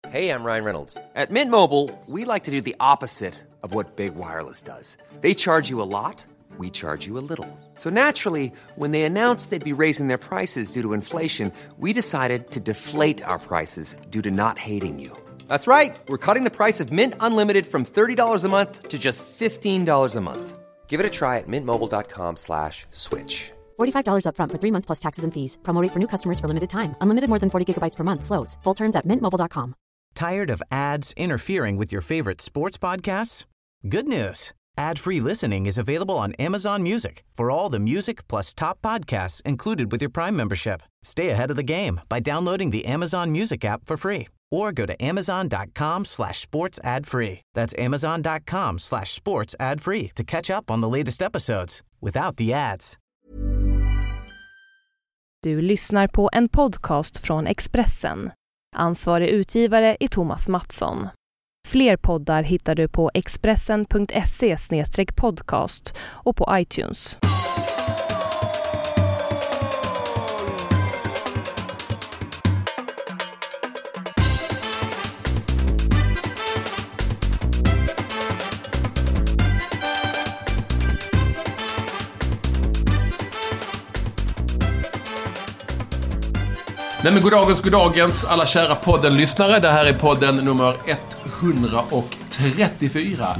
Hey, I'm Ryan Reynolds. At Mint Mobile, we like to do the opposite of what Big Wireless does. They charge you a lot, we charge you a little. So naturally, when they announced they'd be raising their prices due to inflation, we decided to deflate our prices due to not hating you. That's right. We're cutting the price of Mint Unlimited from $30 a month to just $15 a month. Give it a try at mintmobile.com/switch. $45 up front for 3 months plus taxes and fees. Promo rate for new customers for limited time. Unlimited more than 40 gigabytes per month. Slows full terms at mintmobile.com. Tired of ads interfering with your favorite sports podcasts? Good news. Ad-free listening is available on Amazon Music for all the music plus top podcasts included with your Prime membership. Stay ahead of the game by downloading the Amazon Music app for free or go to amazon.com/sports ad free. That's amazon.com/sports ad free to catch up on the latest episodes without the ads. Du lyssnar på en podcast från Expressen. Ansvarig utgivare är Thomas Mattsson. Fler poddar hittar du på expressen.se/podcast och på iTunes. Nej men goddagens alla kära podden-lyssnare. Det här är podden nummer 134.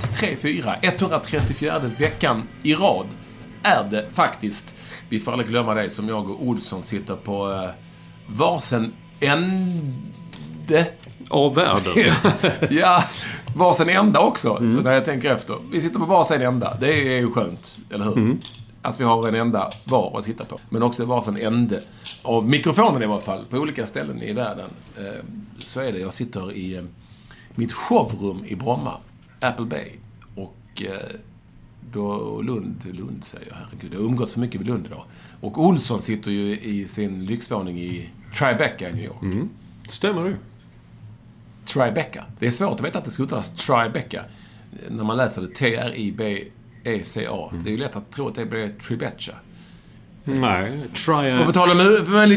134 veckan i rad är det faktiskt. Vi får aldrig glömma det som jag och Olsson sitter på varsin ände av världen. Ja, varsin ända också när jag tänker efter. Vi sitter på varsin ända. Det är ju skönt, eller hur? Att vi har en enda var att sitta på. Men också varsin ände av mikrofonen i alla fall. På olika ställen i världen. Så är det. Jag sitter i mitt showrum i Bromma. Apple Bay. Och då Lund säger jag. Herregud, jag har umgått så mycket med Lund idag. Och Olsson sitter ju i sin lyxvåning i Tribeca i New York. Stämmer det? Tribeca. Det är svårt att veta att det ska uttalas Tribeca. När man läser det Tribeca. Det är ju lätt att tro att det blir Tribeca. Nej, Och på tal om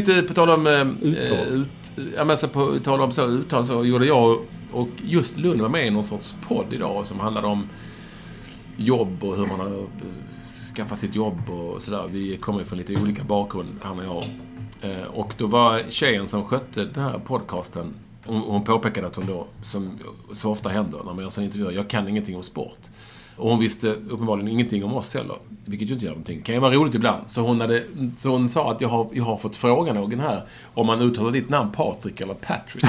uttal så gjorde jag och just Lund var med i någon sorts podd idag som handlade om jobb och hur man har skaffat sitt jobb och sådär. Vi kommer från lite olika bakgrund, han och jag. Och då var tjejen som skötte den här podcasten, hon påpekade att hon då, som så ofta händer när man gör sån intervjuer, jag kan ingenting om sport. Och hon visste uppenbarligen ingenting om oss heller. Vilket ju inte gör någonting. Kan ju vara roligt ibland. Så hon sa att jag har fått fråga någon här om man uttalar ditt namn Patrik eller Patrick.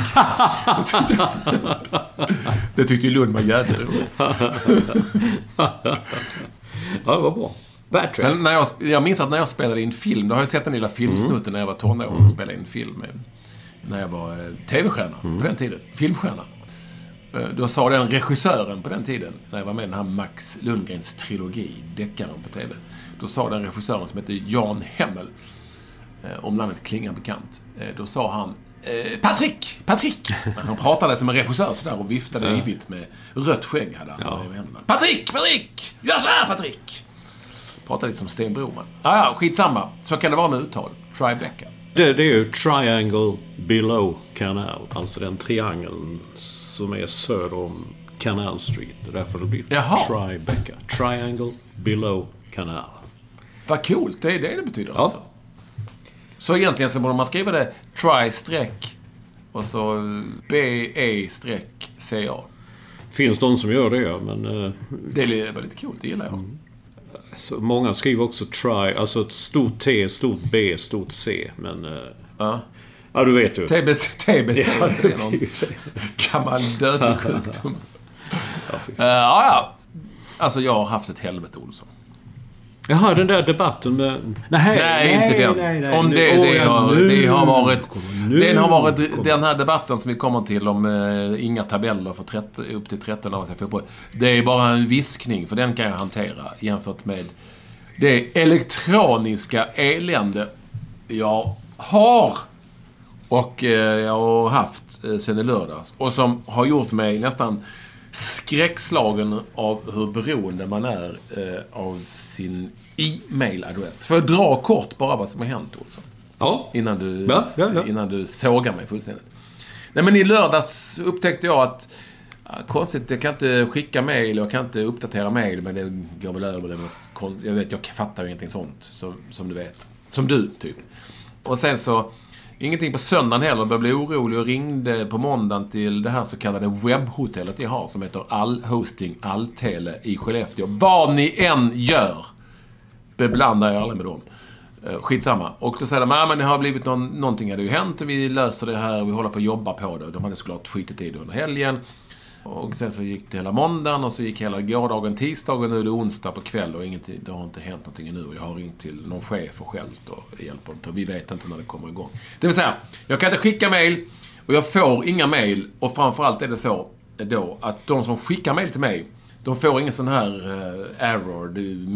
Det tyckte ju Lund var jävligt roligt. Ja, det var bra. Patrick. Sen jag minns att när jag spelade in film, då har jag sett den lilla filmsnutten när jag var tonåring och spelade in film. När jag var tv-stjärna på den tiden. Filmstjärna. Då sa den regissören på den tiden, när jag var med i den här Max Lundgrens trilogi, deckaren på tv. Då sa den regissören som heter Jan Hemmel, om namnet klingar bekant. Då sa han, Patrick! Han pratade som en regissör sådär och viftade ivrigt med rött skägg hade han. Ja. Patrick! Gör så här, Patrick! Pratade lite som Sten Broman. Ja, skitsamma. Så kan det vara med uttal. Tribeca. Det är ju Triangle Below Canal. Alltså den triangeln som är söder om Canal Street. Därför det blir Tribeca. Triangle Below Canal. Vad coolt. Det är det betyder alltså. Så egentligen så borde man skriva det tri-streck och så BE-CA. Finns de som gör det, men... Det är väldigt coolt, det gillar jag. Så många skriver också try, alltså ett stort T, stort B, stort C, men... Ja, du vet ju. TBC ja, det är någon gammal dödlig sjukdom. Ja. Alltså, jag har haft ett helvete, Olsson. Jaha, den där debatten med... Nej, inte den. Nej. Om det har varit den här debatten som vi kommer till om inga tabeller för upp till 13 år sedan fotboll. Det är bara en viskning, för den kan jag hantera jämfört med det elektroniska elände jag har och jag har haft sedan i lördags. Och som har gjort mig nästan skräckslagen av hur beroende man är av sin e-mailadress. För att dra kort bara vad som har hänt, Olsson. Ja. Innan du sågar mig fullständigt. Nej, men i lördags upptäckte jag att konstigt, jag kan inte skicka mejl och jag kan inte uppdatera mejl, men det går väl över. Jag fattar ju ingenting sånt, som du vet. Som du, typ. Och sen så, ingenting på söndagen heller. Jag blev orolig och ringde på måndagen till det här så kallade webbhotellet jag har, som heter Allhosting Alltele i Skellefteå. Vad ni än gör, beblandar jag aldrig med dem. Skitsamma. Och då säger de, men det har blivit någonting hade ju hänt och vi löser det här och vi håller på att jobba på det. De hade såklart skitit i det under helgen. Och sen så gick det hela måndagen och så gick hela gårdagen, tisdagen, nu är det onsdag på kväll och ingenting, det har inte hänt någonting nu. Jag har ringt till någon chef och skällt och det hjälper inte och vi vet inte när det kommer igång. Det vill säga, jag kan inte skicka mejl och jag får inga mejl och framförallt är det så då att de som skickar mejl till mig, de får ingen sån här error.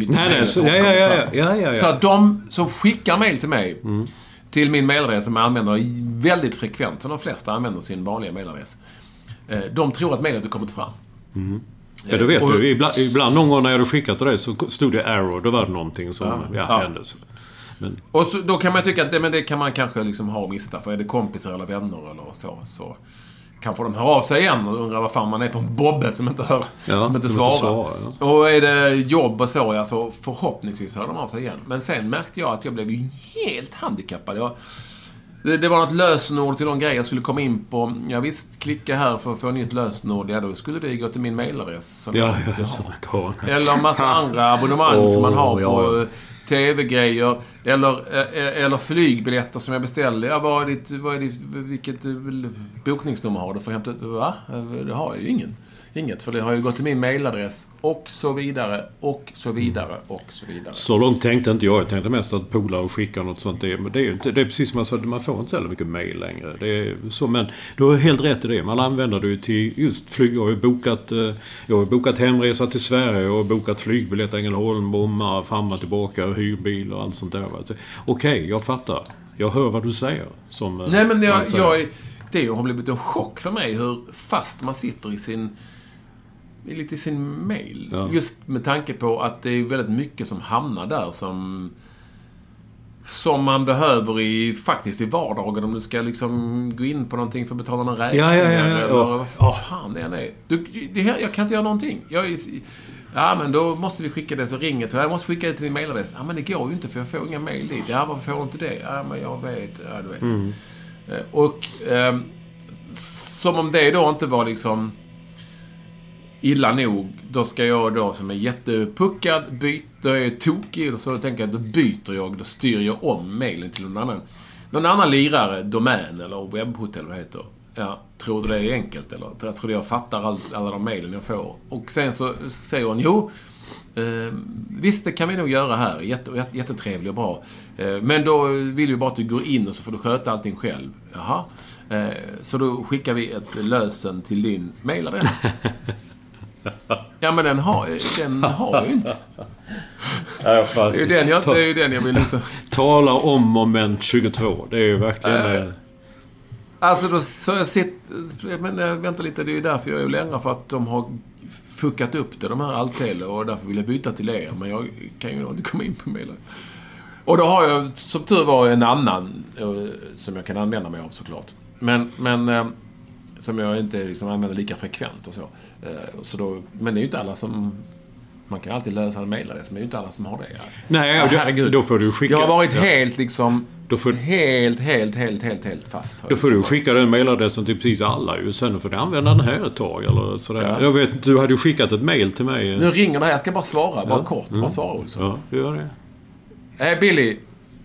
Så att de som skickar mejl till mig till min mejladress som jag använder väldigt frekvent, så de flesta använder sin vanliga mejladress. De tror att mejlet har kommit fram. Ja, det vet du. Ibland någon gång när jag hade skickat till dig så stod det error. Då var det någonting som hände. Men... Och så, då kan man tycka att det kan man kanske liksom ha och mista. För är det kompisar eller vänner eller så kanske de hör av sig igen och undrar vad fan man är för en bobbe som inte hör, som inte svarar. Och är det jobb och så förhoppningsvis hör de av sig igen. Men sen märkte jag att jag blev ju helt handikappad. Det var något lösenord till de grejer jag skulle komma in på. Jag visst, klicka här för att få ett nytt lösenord. Ja, då skulle det gå till min mailadress. Eller en massa andra abonnemang som man har på tv-grejer. Eller flygbiljetter som jag beställde. Ja, vilket bokningsnummer har du för att hämta ut? Va? Det har jag ju inget, för det har ju gått till min mailadress och så vidare, och så vidare, och så vidare. Så långt tänkte inte jag. Jag tänkte mest att pola och skicka något sånt. Men det är ju inte, det är precis som jag sa, man får inte så mycket mail längre. Det är så, men du har helt rätt i det. Man använder det ju till just flyg. Jag har bokat hemresa till Sverige. Jag har bokat flygbiljett Ängelholm, Bromma, fram och tillbaka, hyrbil och allt sånt där. Okej, jag fattar. Jag hör vad du säger. Nej, men det har blivit en chock för mig hur fast man sitter i sin mail. Ja. Just med tanke på att det är väldigt mycket som hamnar där som man behöver faktiskt i vardagen om du ska liksom gå in på någonting för att betala någon räkning. Eller vad fan det är. Jag kan inte göra någonting. Men då måste vi skicka det så ringer jag måste skicka det till din mailadress. Ja, men det går ju inte för jag får inga mail dit. Ja, varför får du inte det? Ja, men jag vet. Ja, du vet. Och som om det då inte var liksom illa nog, då ska jag då som är jättepuckad byta, är tokig och så tänker jag då styr jag om mailen till någon annan lirare, domän eller webbhotell vad heter. Ja, tror du det är enkelt eller? Jag tror jag fattar alla de mailen jag får. Och sen så säger hon, visst det kan vi nog göra här, jättetrevligt och bra. Men då vill vi bara att du går in och så får du sköta allting själv. Jaha. Så då skickar vi ett lösen till din mailadress. Ja, men den har jag ju inte. Det är ju den jag vill liksom. Tala om moment 22. Det är ju verkligen alltså då så jag sitter men vänta lite, det är ju därför jag är längre för att de har fuckat upp det, de här Alltele, och därför vill jag byta till er, men jag kan ju inte komma in på mailen. Och då har jag som tur var en annan som jag kan använda mig av såklart. Men som jag inte liksom använder lika frekvent och så. Men det är ju inte alla som... Man kan alltid lösa en mailadress, men det är ju inte alla som har det. Nej, herregud. Då får du skicka... Jag har varit helt liksom... Helt fast. Då får du skicka den mailadressen till precis alla ju. Sen får du använda den här ett tag eller sådär. Ja. Jag vet, du hade ju skickat ett mail till mig. Nu ringer det här, jag ska bara svara. Bara kort, bara svara Olsson. Ja, gör det. Hej Billy.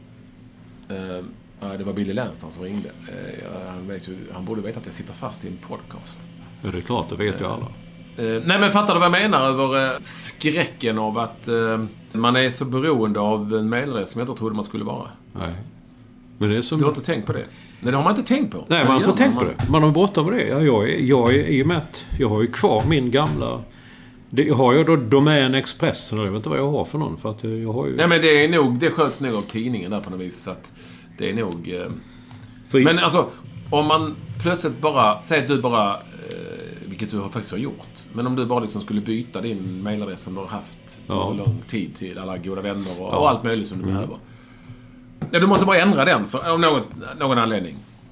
Det var Billy Lernström som ringde. Han borde veta att jag sitter fast i en podcast. Ja, det är klart, det vet ju alla. Nej, men fattar du vad jag menar över skräcken av att man är så beroende av en mailadress som jag inte trodde man skulle vara. Nej. Men det är som... Du har inte tänkt på det? Nej, det har man inte tänkt på. Nej, man har inte tänkt på det. Man har bråttom med det. Jag är i och med att jag har ju kvar min gamla... Jag har ju då Domän Express. Jag vet inte vad jag har för någon. För att jag har ju... Nej, men det sköts nog av tidningen där på något vis. Så att det är nog... Men alltså, om man plötsligt bara... Säg att du bara... vilket du faktiskt har gjort. Men om du bara liksom skulle byta din mailadress som du har haft lång tid till alla goda vänner och allt möjligt som du behöver. Ja, du måste bara ändra den av någon anledning.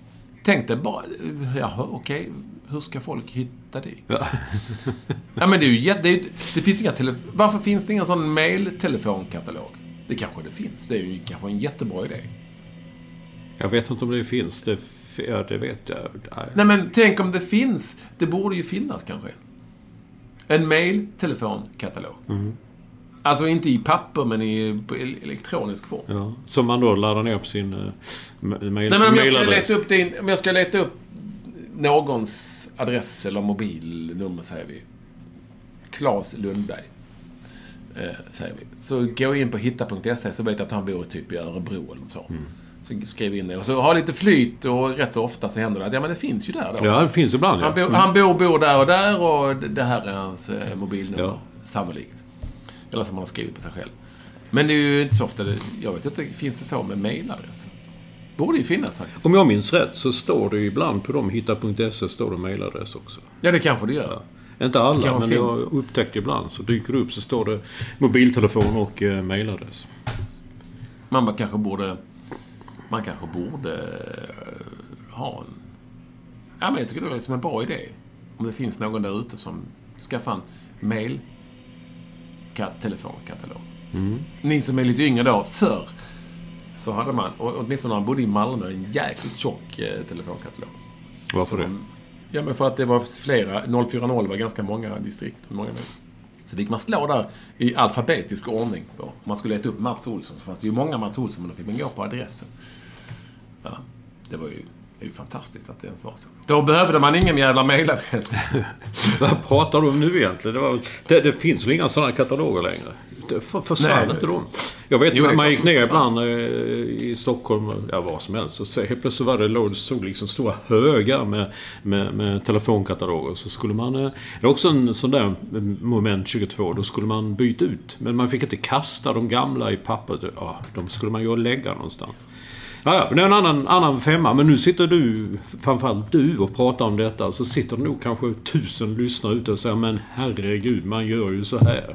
tänkte bara, okej, hur ska folk hitta dit? Ja, men det är ju det finns inga varför finns det ingen sån mail-telefonkatalog? Det kanske det finns. Det är ju kanske en jättebra idé. Jag vet inte om det finns. Det vet jag. Nej, men tänk om det finns. Det borde ju finnas kanske. En mail-telefonkatalog. Alltså inte i papper, men i elektronisk form. Ja, som man då laddar ner på sin mail. Nej, men om jag ska leta upp någons adress eller mobilnummer, säger vi. Claes Lundberg, säger vi. Så går jag in på hitta.se, så vet jag att han bor typ i Örebro eller så. Så skriver in det. Och så har lite flyt, och rätt så ofta så händer det att men det finns ju där då. Ja, det finns ibland. Han bor där, och det här är hans mobilnummer, sannolikt. Eller som han har skrivit på sig själv. Men det är ju inte så ofta, jag vet inte, finns det så med mailadress? Borde ju finnas faktiskt. Om jag minns rätt så står det ju ibland på de hitta.se står det mailadress också. Ja, det kanske det gör. Ja. Inte alla, men jag har upptäckt ibland så dyker det upp, så står det mobiltelefon och mailadress. Man kanske borde ha en... Ja, men jag tycker det är som en bra idé. Om det finns någon där ute som skaffar en mail-telefonkatalog. Ni som är lite yngre då, förr så hade man, och åtminstone när man bodde i Malmö, en jäkligt tjock telefonkatalog. Varför det? Ja, men för att det var flera, 040 var ganska många distrikt. Så fick man slå där i alfabetisk ordning. Om man skulle leta upp Mats Olsson, så fanns det ju många Mats Olsson, men då fick man gå på adressen. Ja, det är ju fantastiskt att det ens var så. Då behövde man ingen jävla mailadress. Vad pratar du om nu egentligen? Det finns väl inga sådana kataloger längre? Det försvann inte de. Jag vet, man gick ner ibland i Stockholm, vad som helst, och så helt plötsligt var det såg liksom stora högar med telefonkataloger. Så skulle man, det är också en sån där moment 22, då skulle man byta ut. Men man fick inte kasta de gamla i pappret. Ja, de skulle man ju lägga någonstans. Ja, det är en annan femma. Men nu sitter du, framförallt du, och pratar om detta. Så sitter det nog kanske 1000 lyssnare ute och säger, men herregud, man gör ju så här.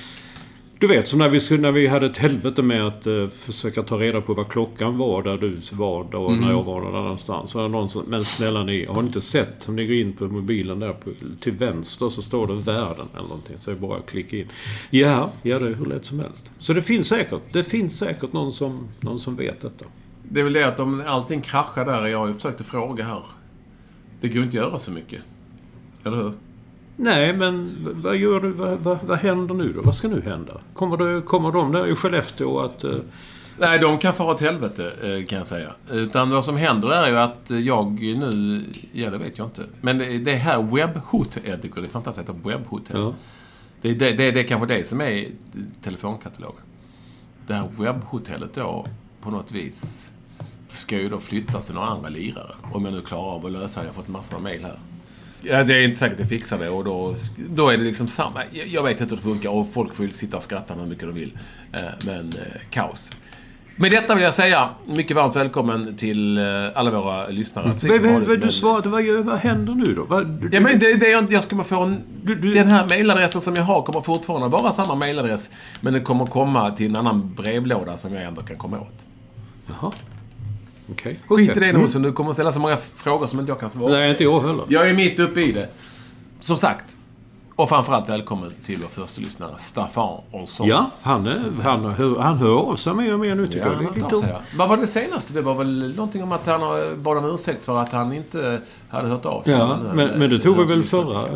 Du vet, som när vi hade ett helvete med att försöka ta reda på vad klockan var där du var och när jag var någon annanstans. Så någon som, men snälla ni, har ni inte sett, om ni går in på mobilen där till vänster så står det världen eller någonting. Så jag bara klickar in. Ja, det är hur lätt som helst. Så det finns säkert någon som vet detta. Det är väl det att om allting kraschar där, jag har ju försökt att fråga här. Det går inte att göra så mycket. Eller hur? Nej, men vad gör du? Vad händer nu då? Vad ska nu hända? Kommer de där i Skellefteå att... Nej, de kan få ett helvete, kan jag säga. Utan vad som händer är ju att jag nu... Ja, det vet jag inte. Men det här webbhotellet, det är fantastiskt att webbhotell. Ja. Det är kanske det som är telefonkatalogen. Det här webbhotellet då, på något vis, ska ju då flyttas till några andra lirare. Om jag nu klarar av att lösa det. Jag har fått massor av mejl här. Ja, det är inte säkert att jag fixar det, och då är det liksom samma. Jag vet inte hur det funkar, och folk får ju sitta och skratta hur mycket de vill. Men kaos. Med detta vill jag säga mycket varmt välkommen till alla våra lyssnare. Du svarade, vad händer nu då? Ja, men jag ska få den här mailadressen som jag har kommer fortfarande vara samma mailadress, men den kommer komma till en annan brevlåda som jag ändå kan komma åt. Jaha. Okay. Skit i det nu, så du kommer att ställa så många frågor som inte jag kan svara. Nej, inte jag heller. Jag är mitt uppe i det. Som sagt. Och framförallt välkommen till vår första lyssnare, Staffan Olsson. Ja, han hör av sig mer och mer nu, tycker jag. Vad var det senaste? Det var väl någonting om att han bad om ursäkt för att han inte hade hört av sig. Ja, men det tog vi väl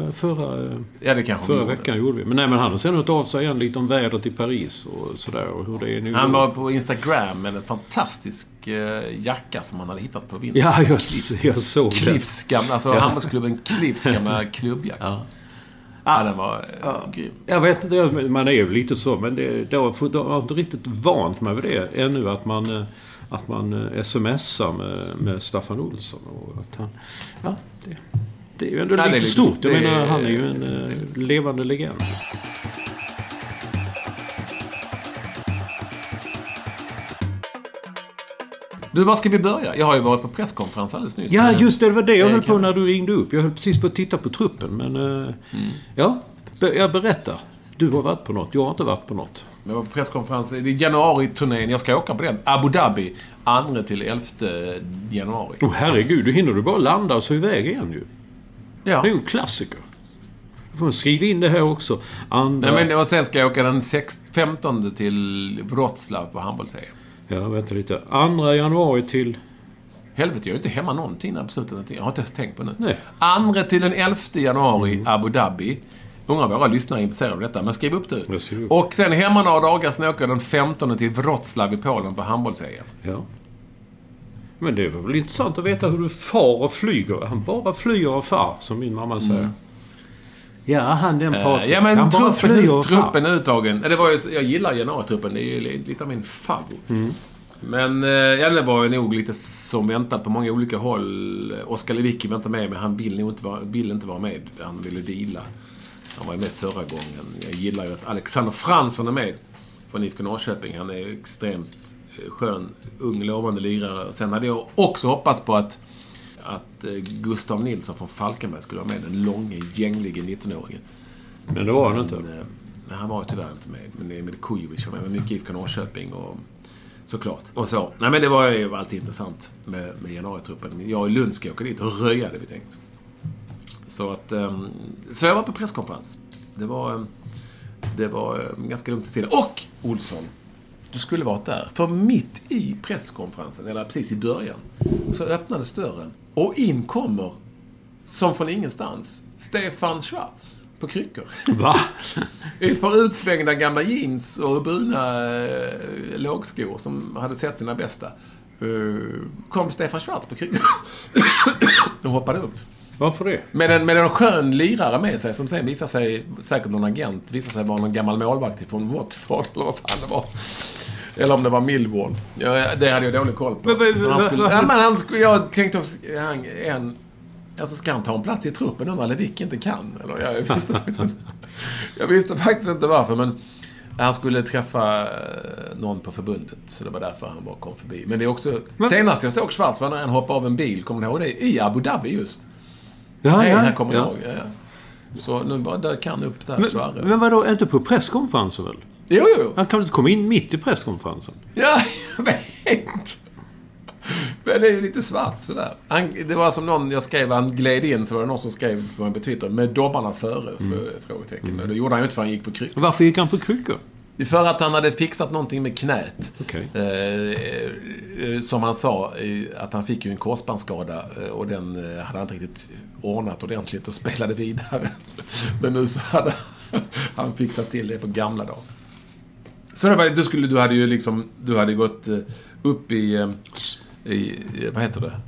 förra veckan gjorde vi. Men han har sen hört av sig igen lite om vädret i Paris och sådär, och hur det är nu. Han var på Instagram med en fantastisk jacka som han hade hittat på vintern. Ja, jag såg Cliffs gamla, alltså handbollsklubben Cliffs gamla klubbjacka. Ja. Ja, den var grym. Jag vet inte, man är ju lite så, men det var inte riktigt vant med det ännu, att man smsar med Staffan Olsson, och att han, det är ju ändå lite stort. Jag menar, han är ju en levande legend. Du, var ska vi börja? Jag har ju varit på presskonferens alldeles nyss. Ja, just det var det jag höll på när du ringde upp. Jag höll precis på att titta på truppen, men jag berättar. Du har varit på något, jag har inte varit på något. Jag var på presskonferens i januari-turnén. Jag ska åka på den. Abu Dhabi, 2-11 januari. Herregud, då hinner du bara landa och så iväg igen ju. Ja. Det är ju en klassiker. Du får skriva in det här också. Och sen ska jag åka den 15 till Wroclaw på handbolls-EM. Ja, vänta lite. 2 januari till... Helvete, jag är inte hemma någonting absolut. Jag har inte ens tänkt på det. Nej. 2 till den 11 januari, Abu Dhabi. Många av våra lyssnare är intresserade av detta, men skriv upp det. Och sen hemma några dagar, sen åker jag den 15 till Wroclaw i Polen på handbolls-EM. Ja. Men det är väl intressant att veta hur du far och flyger. Han bara flyger och far, som min mamma säger. Ja, han den pratar. Ja, men truppen är uttagen. Jag gillar januaritruppen. Det är ju lite av min favorit. Men det var ju nog lite som väntat på många olika håll. Oskar Lewicki var inte med, men han vill inte vara med. Han ville vila. Han var ju med förra gången. Jag gillar ju att Alexander Fransson är med från IFK Norrköping. Han är extremt skön, ung, lovande lirare. Sen hade jag också hoppats på att Gustav Nilsson från Falkenberg skulle vara med. Den långe, gänglige 19-åringen. Men det var han inte. Han var ju tyvärr inte med. Men det är med Kujovic var med mycket IFK Norrköping och såklart. Och så. Nej, men det var ju alltid intressant med januaritruppen. Jag i Lund ska åka dit och röja det vi tänkt. Så jag var på presskonferens. Det var ganska lugnt till sidan. Och Olsson, du skulle varit där. För mitt i presskonferensen, eller precis i början, så öppnades dörren. Och in kommer, som från ingenstans, Stefan Schwarz på kryckor. Va? Ett par utsvängda gamla jeans och bruna lågskor som hade sett sina bästa. Kom Stefan Schwarz på kryckor och hoppade upp. Varför det? Med en skön lirare med sig som sen visar sig, säkert någon agent, visar sig vara någon gammal målvakt från Watford eller vad fan det var. Eller om det var Millwall. Ja, det hade jag dålig koll på. Jag tänkte också, ska han ta en plats i truppen om Lewicki inte kan? Eller, jag visste faktiskt inte varför, men han skulle träffa någon på förbundet, så det var därför han bara kom förbi. Men det är också, senast jag såg Schwarz var när han hoppade av en bil, kommer ni ihåg det? I Abu Dhabi just. Här kommer jag ihåg. Ja. Så nu bara där kan upp där Schwarz. Men vadå, inte på presskonferensen väl? Jo. Han kan inte komma in mitt i presskonferensen. Ja, jag vet. Men det är ju lite svart sådär. Det var som någon, jag skrev, han gled in, så var det någon som skrev på en Twitter med dobbarna före, frågetecken. Men det gjorde han ju inte för han gick på kryckor. Varför gick han på kryckor? För att han hade fixat någonting med knät. Okay. Som han sa, att han fick ju en korsbandsskada och den hade han inte riktigt ordnat ordentligt och spelade vidare. Men nu så hade han fixat till det på gamla dagar. Så det var, du hade gått upp i vad heter det?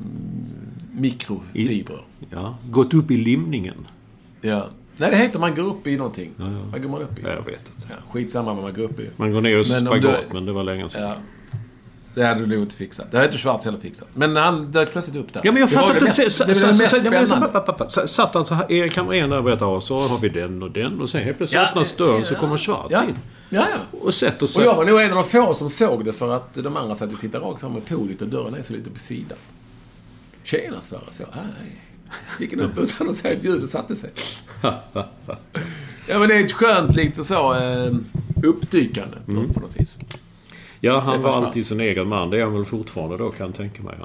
Mikrofibrer. Ja, gått upp i limningen. Ja. Nej, det heter man går upp i någonting. Ja. Vad går man upp i? Jag vet inte. Ja, skitsamma vad man går upp i. Man går ner och spagat, men det var länge sedan. Ja. Det hade du nog inte fixat. Det hade inte Schwarz heller fixat. Men han dök plötsligt upp där. Ja, men jag fattar inte. Det var det mest spännande. Satt alltså här, Erik Hamrén där och berättade, så har vi den och den. Och sen helt plötsligt öppnas dörren så kommer Schwarz in. Ja. Och sätter sig. Och jag var nog en av de få som såg det, för att de andra satt och tittade rakt samma på podiet och dörren är så lite på sidan. Tjena Sverre, så gick den upp utan att säga ett ljud och satte sig. Ja, men det är ett skönt lite så uppdykande på något vis. Ja, han var alltid sin egen man. Det är han väl fortfarande då, kan jag tänka mig.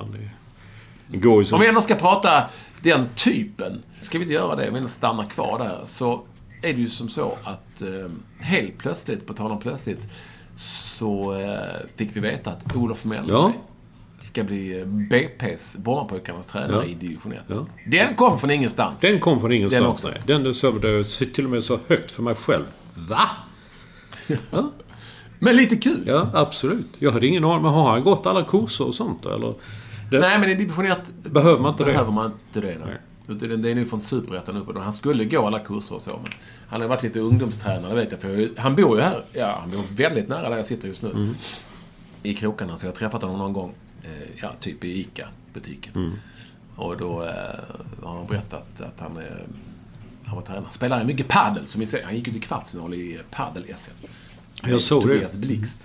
Om vi ändå ska prata den typen, ska vi inte göra det, men stanna kvar där, så är det ju som så att helt plötsligt, på tal om plötsligt, så fick vi veta att Olof Mellberg ska bli BP's, Brommapojkarnas tränare i division 1. Ja. Den kom från ingenstans. Den kom från ingenstans, nej. Den såg till och med så högt för mig själv. Va? Ja. Men lite kul. Ja, absolut. Jag hade ingen aning, men har han gått alla kurser och sånt? Eller? Nej, men i division 1 behöver man inte det. Nej. Det är nu från Superettan uppe. Han skulle gå alla kurser och så. Men han har varit lite ungdomstränare, vet jag. För han bor ju här. Ja, han bor väldigt nära där jag sitter just nu. I krokarna. Så jag har träffat honom någon gång. Typ i ICA-butiken. Och då har han berättat att han var tränare. Spelar mycket paddel, som vi säger. Han gick ut i kvartsfinal i paddel-SM. Jag såg Tobias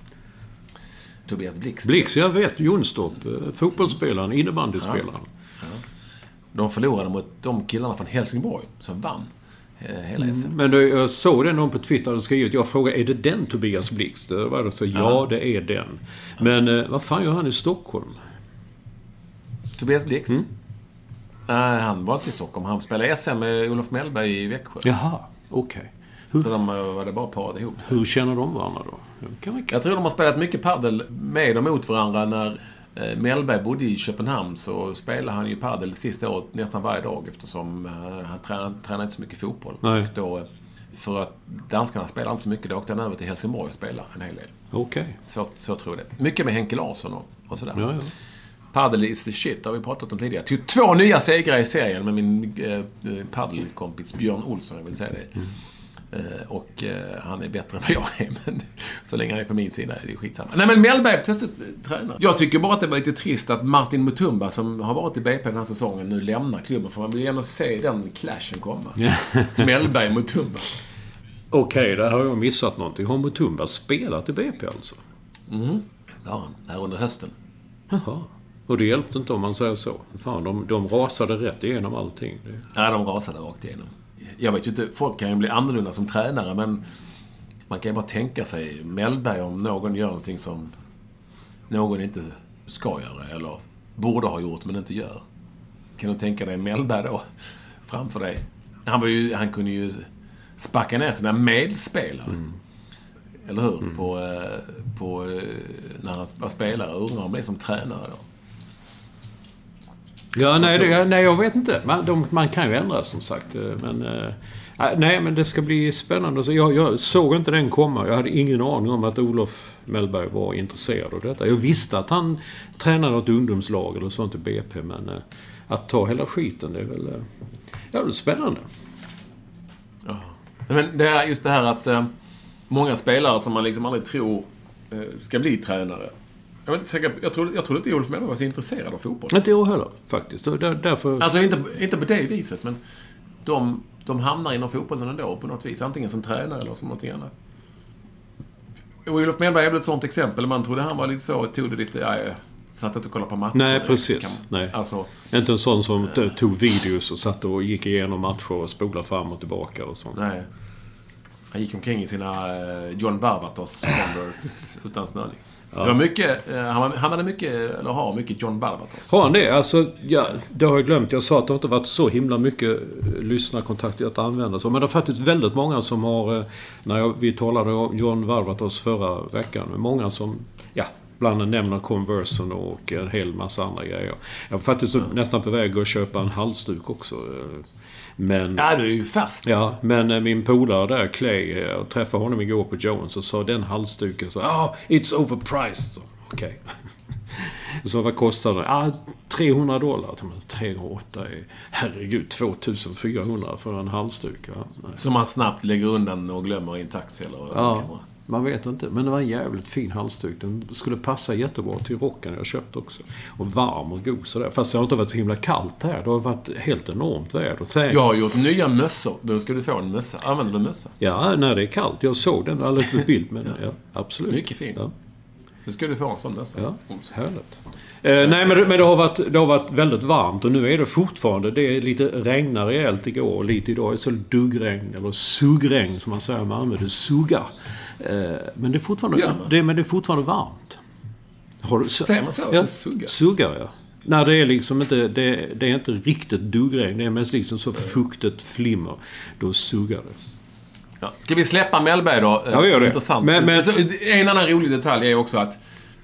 Blixt. Blixt, jag vet. Jonstorp. Fotbollsspelaren, innebandyspelaren. Ja. De förlorade mot de killarna från Helsingborg som vann hela SM. Men jag såg det någon på Twitter hade skrivit, jag frågade, är det den Tobias Blixt? Det var det så, ja det är den. Men vad fan gör han i Stockholm? Tobias Blixt? Han var inte i Stockholm. Han spelade SM med Olof Mellberg i Växjö. Jaha, okej. Så de var det bara parat ihop. Hur känner de varandra då? Jag tror de har spelat mycket paddel med och mot varandra. När Mellberg bodde i Köpenhamn så spelade han ju paddel sista året nästan varje dag eftersom han tränade inte så mycket fotboll. Nej. Och då, för att danskarna spelade inte så mycket, då åkte han över till Helsingborg och spelade en hel del. Okej. Så tror jag det. Mycket med Henke Larsson och sådär. Ja. Paddel is the shit, det har vi pratat om tidigare. Tog 2 nya segrar i serien med min paddelkompis Björn Olsson, jag vill säga det. Och han är bättre än vad jag är, men så länge han är på min sida är det skitsamma. Nej, men Mellberg plötsligt tränar. Jag tycker bara att det var lite trist att Martin Mutumba, som har varit i BP den här säsongen, nu lämnar klubben, för man vill gärna se den clashen komma. Mellberg Mutumba. Okej, där har jag missat någonting. Har Mutumba spelat i BP alltså? Ja, här under hösten. Jaha. Och det hjälpte inte om man säger så. Fan, de rasade rätt igenom allting. Nej, de rasade rakt igenom. Jag vet ju inte, folk kan ju bli annorlunda som tränare, men man kan ju bara tänka sig Mellberg om någon gör någonting som någon inte ska göra eller borde ha gjort men inte gör. Kan du tänka dig Mellberg då framför dig? Han kunde ju spacka ner sina medspelare. Eller hur? På när han var spelare. Undrar om han blev som tränare då. Ja, nej, jag vet inte. Man kan ju ändra som sagt. Men det ska bli spännande. Så jag såg inte den komma. Jag hade ingen aning om att Olof Mellberg var intresserad av detta. Jag visste att han tränade något ungdomslag eller sånt i BP. Men att ta hela skiten, det är väl spännande. Ja. Men det är just det här att många spelare som man liksom aldrig tror ska bli tränare. Jag vet inte säkert, jag trodde inte Olof Mellberg var så intresserad av fotboll. Inte jag heller, faktiskt. Därför... Alltså inte på det viset, men de hamnar inom fotbollen ändå på något vis. Antingen som tränare eller som någonting annat. Och Olof Mellberg är väl ett sånt exempel. Man trodde han var lite så, tog det lite... satt att kolla på matcher. Nej, precis. Nej. Alltså, inte en sån som tog videos och satt och gick igenom matcher och spolade fram och tillbaka och sånt. Nej. Han gick omkring i sina John Barbatos Converse utan snörning. Ja. Det var mycket, han hade mycket, eller har mycket John Barbatos. Har han det? Alltså, det har jag glömt. Jag sa att det inte varit så himla mycket lyssnarkontakt att använda så. Men det är faktiskt väldigt många som har, vi talade om John Barbatos förra veckan, många som, bland annat nämner Conversen och en hel massa andra grejer. Jag var faktiskt nästan på väg att köpa en halsduk också. Men, du är ju fast. Ja, men min polare där, Clay, jag träffade honom igår på Jones och sa den halsduken så, it's overpriced. Okej. Så vad kostar det? $300. 308 är, herregud, 2400 för en halsduk. Ja. Som man snabbt lägger undan och glömmer i en taxi eller man vet inte. Men det var en jävligt fin halsduk. Den skulle passa jättebra till rocken jag köpte också. Och varm och god sådär. Fast det har inte varit så himla kallt här. Det har varit helt enormt väder. Jag har gjort nya mössor. Då ska du få en mössa. Använder du mössa? Ja, när det är kallt. Jag såg den alldeles på bild. Men ja, absolut. Mycket fin. Ja. Då ska du få en sån mössa. Ja, härligt. Nej, men det har varit väldigt varmt. Och nu är det fortfarande. Det är lite regnar rejält igår. Och lite idag är så duggregn. Eller suggregn som man säger. Man använder suggar. Men det är fortfarande varmt. Säger man så? Ja, suggar, ja. Nej, det är liksom inte, det är inte riktigt duggregn. Det är mest liksom så fuktigt flimmer. Då suggar det. Ja. Ska vi släppa Mellberg då? Ja, vi gör det. Intressant. Men alltså, en annan rolig detalj är också att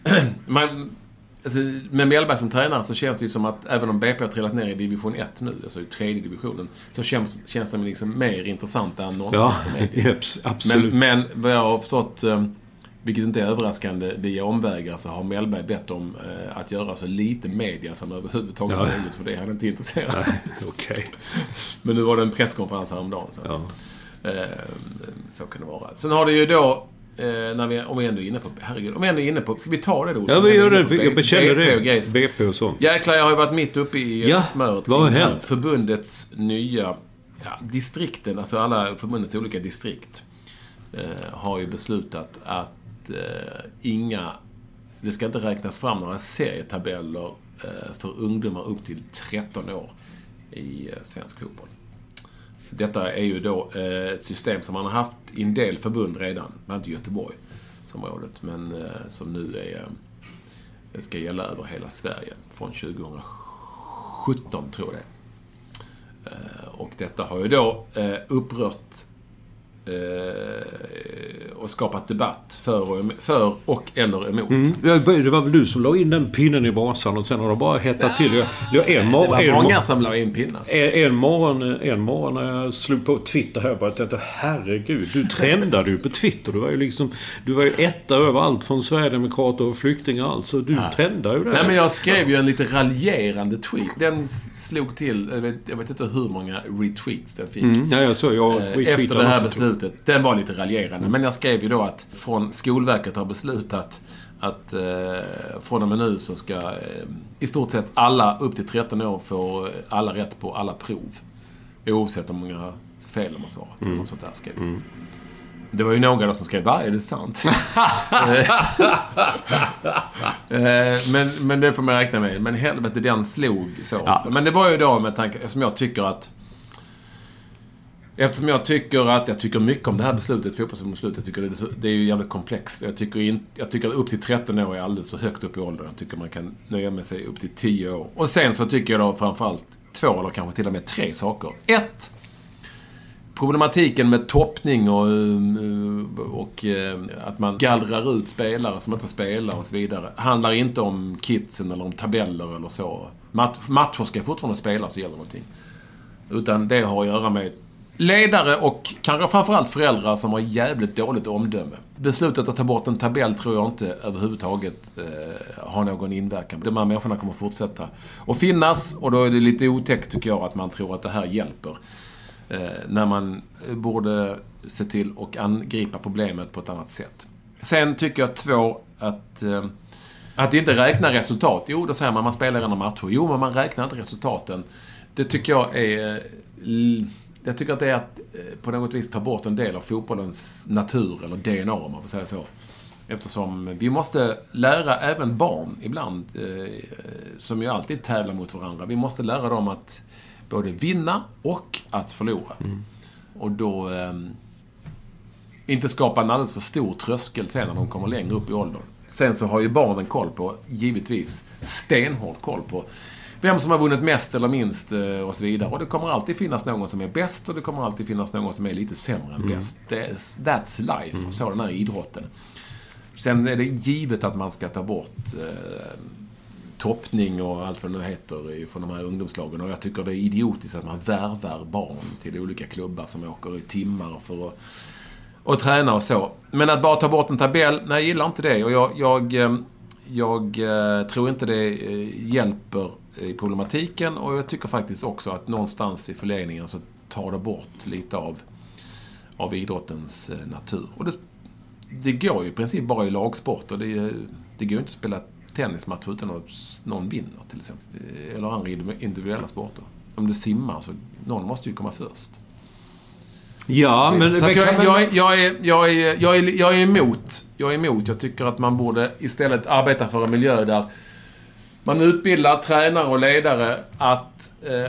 med Mellberg som tränare så känns det ju som att även om BP har trillat ner i division 1 nu, alltså i 3:e divisionen, så känns det liksom mer intressant än någonsin för mig. Absolut. Men vad jag har förstått, vilket inte är överraskande, via omvägar så har Mellberg bett om att göra så lite media som överhuvudtaget möjligt, för det är han inte intresserad. Nej, okej. Men nu var det en presskonferens häromdagen så att, så kan det vara. Sen har det ju då om vi ändå är inne på ska vi ta det då? Ja, vi gör det. Jag bekänner det. BP och sånt. Jäklar, jag har ju varit mitt uppe i smöret. Vad har hänt? Förbundets nya distrikten, alltså alla förbundets olika distrikt har ju beslutat att det ska inte räknas fram några serietabeller för ungdomar upp till 13 år i svensk fotboll. detta är ju då ett system som man har haft i en del förbund redan, bland annat Göteborg som området, men som nu ska gälla över hela Sverige från 2017 tror jag det. Och detta har ju då upprört och skapat debatt för och eller emot. Det var väl du som la in den pinnen i brasan och sen har det bara hettat till. Det var många som la in pinnar. En morgon när jag slog på Twitter här bara tänkte, herregud, du trendade ju på Twitter. Du var ju etta överallt från Sverigedemokrater och flyktingar, alltså du trendade ju det. Nej, men jag skrev ju en lite raljerande tweet. Den slog till, jag vet inte hur många retweets den fick. Efter det här beslutet. Den var lite raljerande. Men jag skrev ju då att Skolverket har beslutat att från och med nu så ska i stort sett alla upp till 13 år få alla rätt på alla prov. Oavsett om många fel de har svarat. Och sånt där skrev. Det var ju några som skrev, är det sant? men det får man räkna med. Men helvete, den slog så. Ja. Men det var ju då med tanke, eftersom jag tycker mycket om det här beslutet, fotbollsbeslutet, jag tycker det är ju jävligt komplext. Jag tycker att upp till 13 år är alldeles så högt upp i åldern. Jag tycker man kan nöja med sig upp till 10 år. Och sen så tycker jag då framförallt 2 eller kanske till och med 3 saker. 1. Problematiken med toppning och att man gallrar ut spelare som inte får spela och så vidare handlar inte om kitsen eller om tabeller eller så. Matcher ska fortfarande spelas och gäller någonting. Utan det har att göra med ledare och kanske framförallt föräldrar som har jävligt dåligt omdöme. Beslutet att ta bort en tabell tror jag inte överhuvudtaget har någon inverkan. De här människorna kommer fortsätta att finnas, och då är det lite otäckt tycker jag att man tror att det här hjälper. När man borde se till och angripa problemet på ett annat sätt. Sen tycker jag 2 att inte räkna resultat. Jo, då säger man spelar en match. Jo, men man räknar inte resultaten. Det tycker jag är... Jag tycker att det är att på något vis ta bort en del av fotbollens natur eller DNA, om man får säga så. Eftersom vi måste lära även barn ibland, som ju alltid tävlar mot varandra. Vi måste lära dem att både vinna och att förlora. Och då inte skapa en alldeles för stor tröskel sen när de kommer längre upp i åldern. Sen så har ju barnen koll på, givetvis, stenhård koll på vem som har vunnit mest eller minst och så vidare. Och det kommer alltid finnas någon som är bäst och det kommer alltid finnas någon som är lite sämre än bäst. That's life, och så den här idrotten. Sen är det givet att man ska ta bort toppning och allt vad det nu heter från de här ungdomslagen. Och jag tycker det är idiotiskt att man värvar barn till olika klubbar som åker i timmar för att träna och så. Men att bara ta bort en tabell, nej, jag gillar inte det. Och jag tror inte det hjälper i problematiken, och jag tycker faktiskt också att någonstans i förlängningen så tar det bort lite av idrottens natur. Och det går ju i princip bara i lagsport, och det går ju inte att spela tennismatch utan att någon vinner till exempel. Eller andra individuella sporter. Om du simmar så någon måste ju komma först. Ja, men jag är emot. Jag tycker att man borde istället arbeta för en miljö där man utbildar tränare och ledare att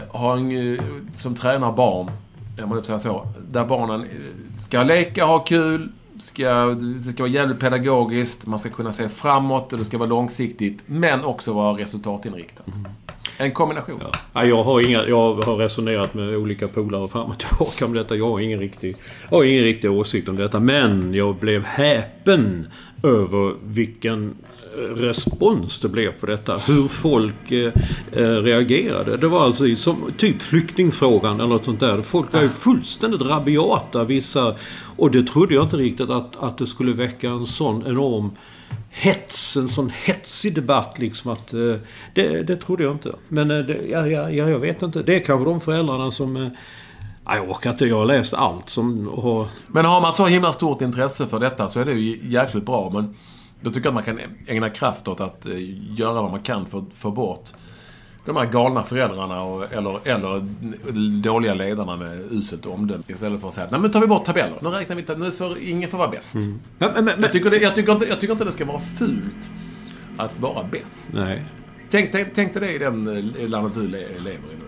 som tränar barn, jag måste säga så, där barnen ska leka, ha kul, det ska vara jävligt pedagogiskt, man ska kunna se framåt och det ska vara långsiktigt, men också vara resultatinriktat. En kombination. Ja. Jag har resonerat med olika polare fram och tillbaka om detta. Jag har ingen riktig åsikt om detta, men jag blev häpen över vilken respons det blev på detta. Hur folk reagerade. Det var alltså som typ flyktingfrågan eller något sånt där. Folk var ju fullständigt rabiata, vissa. Och det trodde jag inte riktigt att det skulle väcka en sån enorm en sån hetsig debatt liksom, att det trodde jag inte. Men jag vet inte. Det är kanske de föräldrarna som jag orkar inte, jag har läst allt som Men har man så himla stort intresse för detta så är det ju jäkligt bra, men då tycker jag att man kan ägna kraft åt att göra vad man kan för att få bort de här galna föräldrarna eller dåliga ledarna med uselt omdöme, istället för att säga, nej men tar vi bort tabeller, nu räknar vi nu för ingen får vara bäst. Jag tycker inte det ska vara fult att vara bäst. Nej. Tänk dig det i den landet du lever i nu.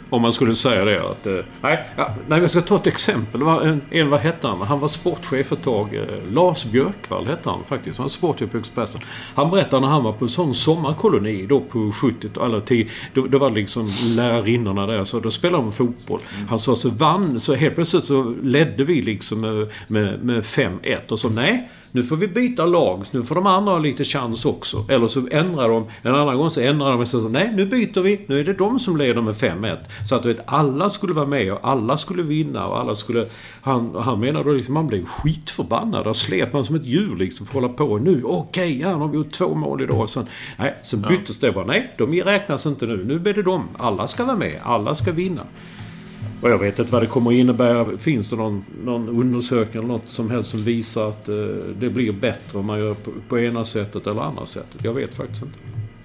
Om man skulle säga det att... Nej, jag ska ta ett exempel. Det var vad hette han? Han var sportchef ett tag. Lars Björkvall hette han faktiskt. Han var sportchef på Expressen. Han berättade när han var på en sån sommarkoloni då på 70 eller 10. Då var det liksom lärarinnorna där. Så då spelade de fotboll. Han sa så vann. Så helt plötsligt så ledde vi liksom med 5-1. Och så nej, nu får vi byta lag. Nu får de andra ha lite chans också. Eller så ändrar de. En annan gång så ändrar de. Så nej, nu byter vi. Nu är det de som leder med 5-1. Så att alla skulle vara med och alla skulle vinna och alla skulle... Han menar då liksom man blev skitförbannad och slet man som ett djur liksom för att hålla på. Nu, okej, han har vi gjort 2 mål idag. Så byttes det bara. Nej, de räknas inte nu. Nu blir det de. Alla ska vara med. Alla ska vinna. Och jag vet inte vad det kommer att innebära. Finns det någon undersökning eller något som helst som visar att det blir bättre om man gör på ena sättet eller andra sättet? Jag vet faktiskt inte.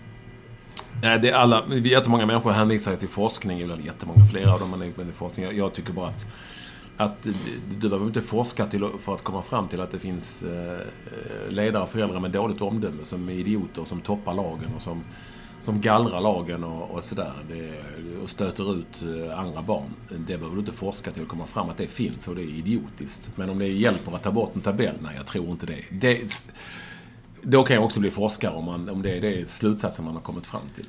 Nej, det är jättemånga människor hänvisar till forskning, eller jättemånga, flera av dem har längt med forskning. Jag tycker bara att du behöver inte forska för att komma fram till att det finns ledare och föräldrar med dåligt omdöme som är idioter, som toppar lagen och som gallrar lagen och sådär och stöter ut andra barn. Det behöver du inte forska till att komma fram att det finns och det är idiotiskt. Men om det hjälper att ta bort en tabell, nej, jag tror inte det. Då kan jag också bli forskare om det är slutsatsen man har kommit fram till.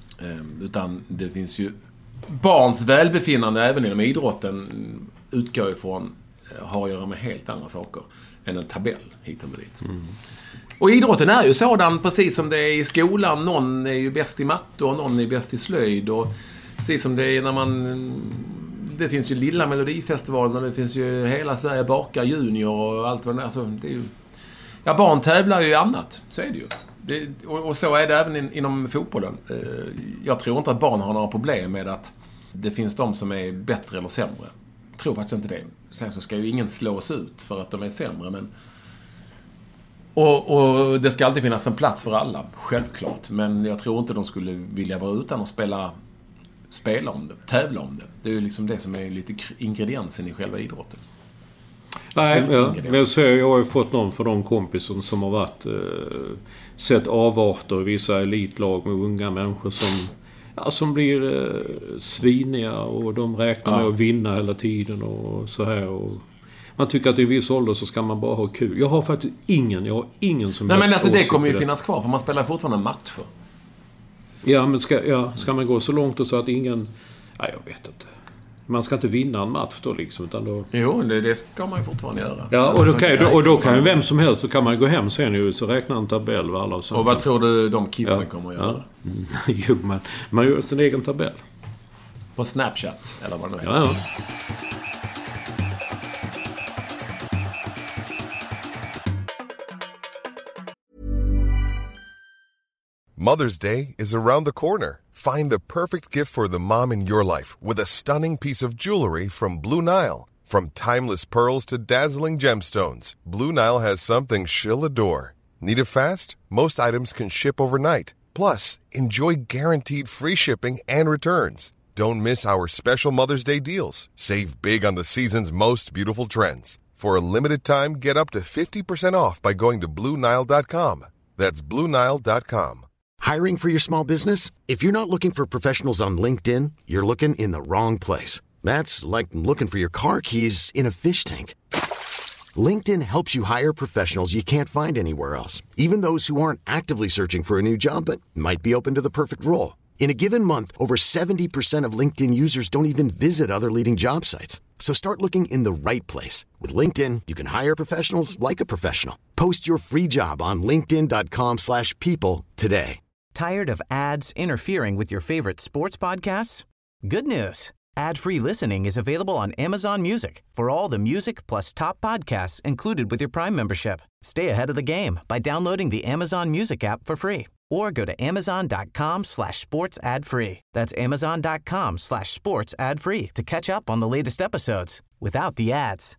Utan det finns ju barns välbefinnande även inom idrotten utgår ifrån har att göra med helt andra saker än en tabell hit och dit. Mm. Och idrotten är ju sådan precis som det är i skolan. Någon är ju bäst i matte och någon är bäst i slöjd. Och precis som det är när det finns ju lilla Melodifestivalen och det finns ju hela Sverige bakar junior och allt vad det är. Alltså, det är ju... Ja, barn tävlar ju i annat. Så är det ju. Och så är det även inom fotbollen. Jag tror inte att barn har några problem med att det finns de som är bättre eller sämre. Jag tror faktiskt inte det. Sen så ska ju ingen slås ut för att de är sämre. Men... Och det ska alltid finnas en plats för alla, självklart. Men jag tror inte de skulle vilja vara utan att spela om det, tävla om det. Det är ju liksom det som är lite ingrediensen i själva idrotten. Nej, jag har ju fått någon för de kompisar som har varit sett avarter i vissa elitlag med unga människor som blir sviniga och de räknar med att vinna hela tiden och så här. Och man tycker att i viss ålder så ska man bara ha kul. Jag har faktiskt ingen som... Nej, men alltså det kommer ju finnas kvar för man spelar fortfarande matcher. Ja, men ska man gå så långt och så att ingen... Nej, jag vet inte. Man ska inte vinna en match då liksom, utan då... Jo, det ska man ju fortfarande göra. Ja, och då kan ju vem som helst, så kan man gå hem sen ju, så räkna en tabell och alla och sånt. Och vad tror du de kidsen kommer att göra? Ja. Jo, man gör sin egen tabell. På Snapchat, eller vad det nu heter. Ja. Mother's Day is around the corner. Find the perfect gift for the mom in your life with a stunning piece of jewelry from Blue Nile. From timeless pearls to dazzling gemstones, Blue Nile has something she'll adore. Need it fast? Most items can ship overnight. Plus, enjoy guaranteed free shipping and returns. Don't miss our special Mother's Day deals. Save big on the season's most beautiful trends. For a limited time, get up to 50% off by going to BlueNile.com. That's BlueNile.com. Hiring for your small business? If you're not looking for professionals on LinkedIn, you're looking in the wrong place. That's like looking for your car keys in a fish tank. LinkedIn helps you hire professionals you can't find anywhere else, even those who aren't actively searching for a new job but might be open to the perfect role. In a given month, over 70% of LinkedIn users don't even visit other leading job sites. So start looking in the right place. With LinkedIn, you can hire professionals like a professional. Post your free job on linkedin.com/people today. Tired of ads interfering with your favorite sports podcasts? Good news. Ad-free listening is available on Amazon Music for all the music plus top podcasts included with your Prime membership. Stay ahead of the game by downloading the Amazon Music app for free or go to amazon.com/sports ad free. That's amazon.com/sports ad free to catch up on the latest episodes without the ads.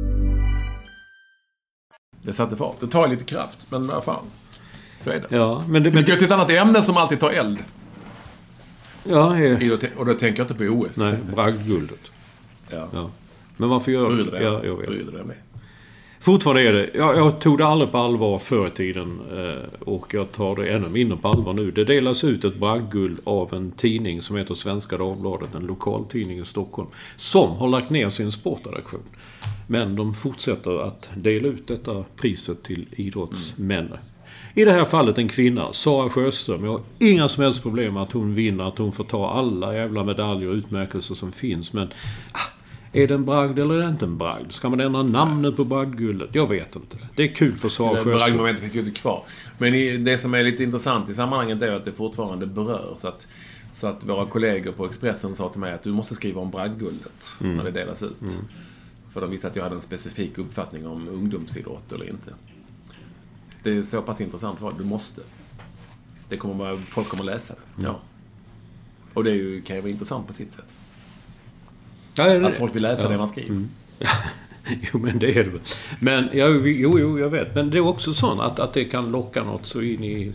Det satte fart. Det tar lite kraft, men vad fan. Så är det. Ja, men det går till ett annat ämne som alltid tar eld. Ja, och då tänker jag inte på OS. Nej, bragdguldet. Ja. Men varför gör du det? Ja, jag vet. Bryr du dig med? Fortfarande är det. Jag tog det aldrig på allvar förr i tiden. Och jag tar det ännu mindre på allvar nu. Det delas ut ett bragdguld av en tidning som heter Svenska Dagbladet. En lokaltidning i Stockholm. Som har lagt ner sin sportredaktion. Men de fortsätter att dela ut detta priset till idrottsmän. I det här fallet en kvinna, Sara Sjöström. Jag har inga som helst problem med att hon vinner. Att hon får ta alla jävla medaljer och utmärkelser som finns. Men är det en bragd eller är det inte en bragd? Ska man ändra namnet på bragdguldet? Jag vet inte. Det är kul för Sara Sjöström. Bragdmomentet finns ju inte kvar. Men det som är lite intressant i sammanhanget är att det fortfarande berör. Så att våra kollegor på Expressen sa till mig att du måste skriva om bragdguldet när det delas ut. För de visste att jag hade en specifik uppfattning om ungdomsidrott eller inte. Det är så pass intressant vad du måste. Folk kommer läsa det. Ja. Och det kan ju vara intressant på sitt sätt. Att folk vill läsa det man skriver. Jo, men det är det väl. Men, jag vet. Men det är också så att det kan locka något så in i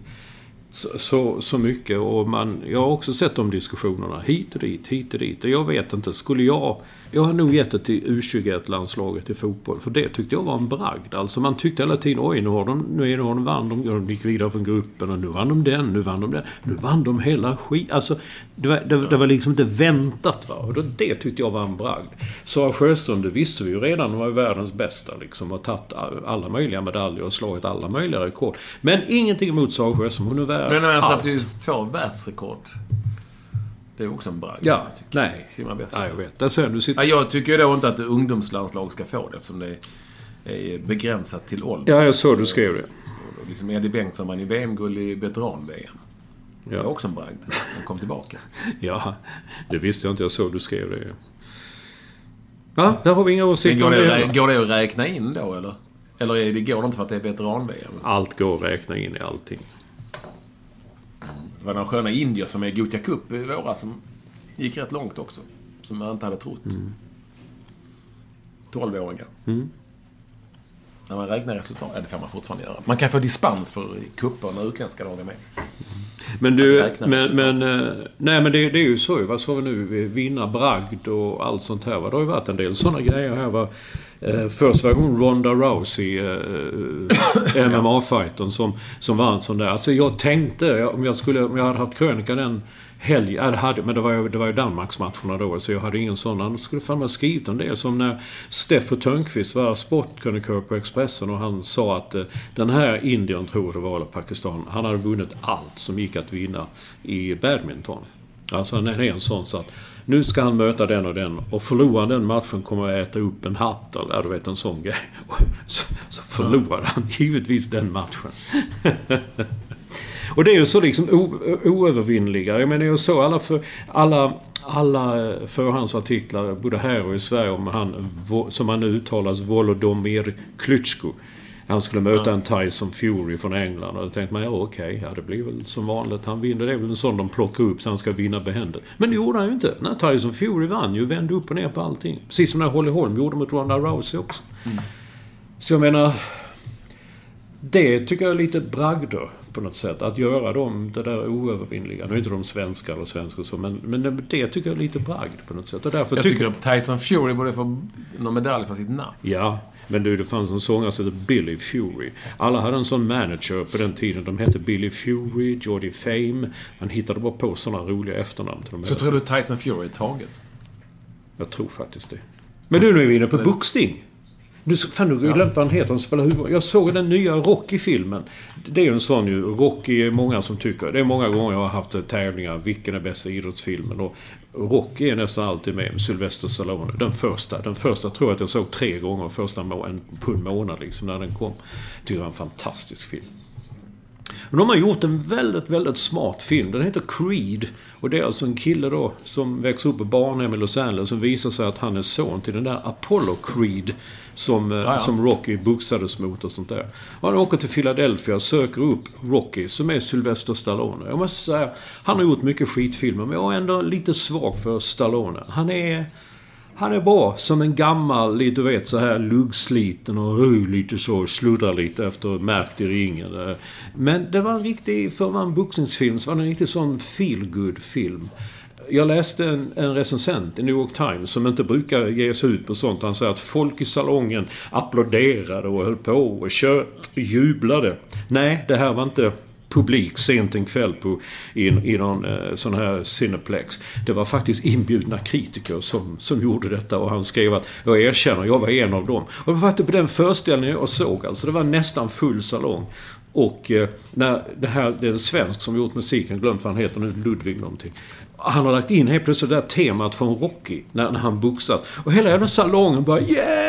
så mycket. Och jag har också sett de diskussionerna hit och dit. Och jag vet inte, jag har nog gett det till U21-landslaget i fotboll. För det tyckte jag var en bragd. Alltså man tyckte hela tiden, oj, nu har de vann. De gick vidare från gruppen och nu vann de den. Nu vann de hela skit. Alltså, det var liksom inte väntat, va. Och det tyckte jag var en bragd. Sara Sjöström, det visste vi ju redan. Hon var ju världens bästa liksom. Och tagit alla möjliga medaljer och slagit alla möjliga rekord. Men ingenting emot Sara Sjöström. Hon är värd. Men jag satt ju 2 världsrekord. Det är också en bragd. Ja, nej. Ja, jag vet. Jag tycker ju då inte att ungdomslandslag ska få det, som det är begränsat till ålder. Ja, jag såg du skrev det. Liksom Eddie Bengtsson vann i VM-guld i veteran-VM. Ja. Det är också en bragd. Han kom tillbaka. Ja, det visste jag inte. Jag såg du skrev det. Ja, där har vi inga åsikter om det. Går det att räkna in då, eller? Eller går det inte för att det är veteran-VM? Allt går att räkna in i allting. Det var några sköna indier som är Gothia Cup i våra som gick rätt långt också. Som jag inte hade trott. 12-åringar. När man räknar resultat, det får man fortfarande göra. Man kan få dispens för kupper när utländska lag är med. Men det är ju så. Vad sa vi nu? Vinna bragd och allt sånt här. Det har ju varit en del sådana grejer här. Först var hon Ronda Rousey, MMA-fightern som vann sån där. Alltså jag tänkte, om jag hade haft krönika den helg, men det var ju Danmarksmatcherna då, så jag hade ingen sån. Han skulle fan ha skrivit en del, som när Steffo Törnqvist var sportkrönikör på Expressen och han sa att den här Indien, tror det var, eller Pakistan, han hade vunnit allt som gick att vinna i badminton. Alltså han är en sån så att nu ska han möta den och den, och förlorar den matchen kommer att äta upp en hatt, eller du vet, en sån grej. Så förlorar han givetvis den matchen. Och det är ju så liksom oövervinnliga. Jag menar, jag såg alla förhandsartiklar både här och i Sverige om han, som han uttalas, Volodymyr Klitschko. Han skulle möta en Tyson Fury från England. Och då tänkte man, okej, det blir väl som vanligt. Han vinner, det är väl en sån de plockar upp så han ska vinna behändigt. Men det gjorde han ju inte. När Tyson Fury vann ju, vände upp och ner på allting. Precis som när Holly Holm gjorde mot Ronda Rousey också. Så jag menar, det tycker jag är lite bragder på något sätt. Att göra dem det där oövervinnliga. Nu är inte de svenskar och svenskar så, men det tycker jag är lite bragd på något sätt. Och därför jag tycker att Tyson Fury borde få någon medalj för sitt namn. Ja, men det fanns en sångare som hette Billy Fury. Alla hade en sån manager på den tiden. De hette Billy Fury, Jordy Fame. Man hittade bara på sådana roliga efternamn till dem. Så tror du Tyson Fury är taget? Jag tror faktiskt det. Men nu är vi inne på boxning. Du glömt vad han heter, han spelar huvud. Jag såg den nya Rocky-filmen. Det är ju en sån ju, Rocky är många som tycker. Det är många gånger jag har haft tävlingar, vilken är bästa idrottsfilmen. Och Rocky är nästan alltid med Sylvester Stallone. Den första tror jag att jag såg 3 gånger, på en månad liksom när den kom. Jag tycker det var en fantastisk film. Och de har gjort en väldigt, väldigt smart film. Den heter Creed. Och det är alltså en kille då som växer upp på barnhem i Los Angeles som visar sig att han är son till den där Apollo Creed som Rocky boxades mot och sånt där. Och han åker till Philadelphia och söker upp Rocky som är Sylvester Stallone. Jag måste säga, han har gjort mycket skitfilmer, men jag är ändå lite svag för Stallone. Han är bra som en gammal, lite vet så här luggsliten och lite så sluddrar lite efter märkt i ringen. Men det var en riktig, för en boxningsfilm så var det en riktig sån feel-good film. Jag läste en recensent i New York Times som inte brukar ge sig ut på sånt. Han säger att folk i salongen applåderade och höll på och kört och jublade. Nej, det här var inte publik sent en kväll i någon sån här Cineplex. Det var faktiskt inbjudna kritiker som gjorde detta, och han skrev att jag erkänner, jag var en av dem. Och det var faktiskt på den föreställningen jag såg, alltså det var nästan full salong. Och när det är en svensk som gjort musiken, glömt vad han heter nu, Ludvig någonting. Han har lagt in helt plötsligt det där temat från Rocky när han boxas. Och hela jävla salongen bara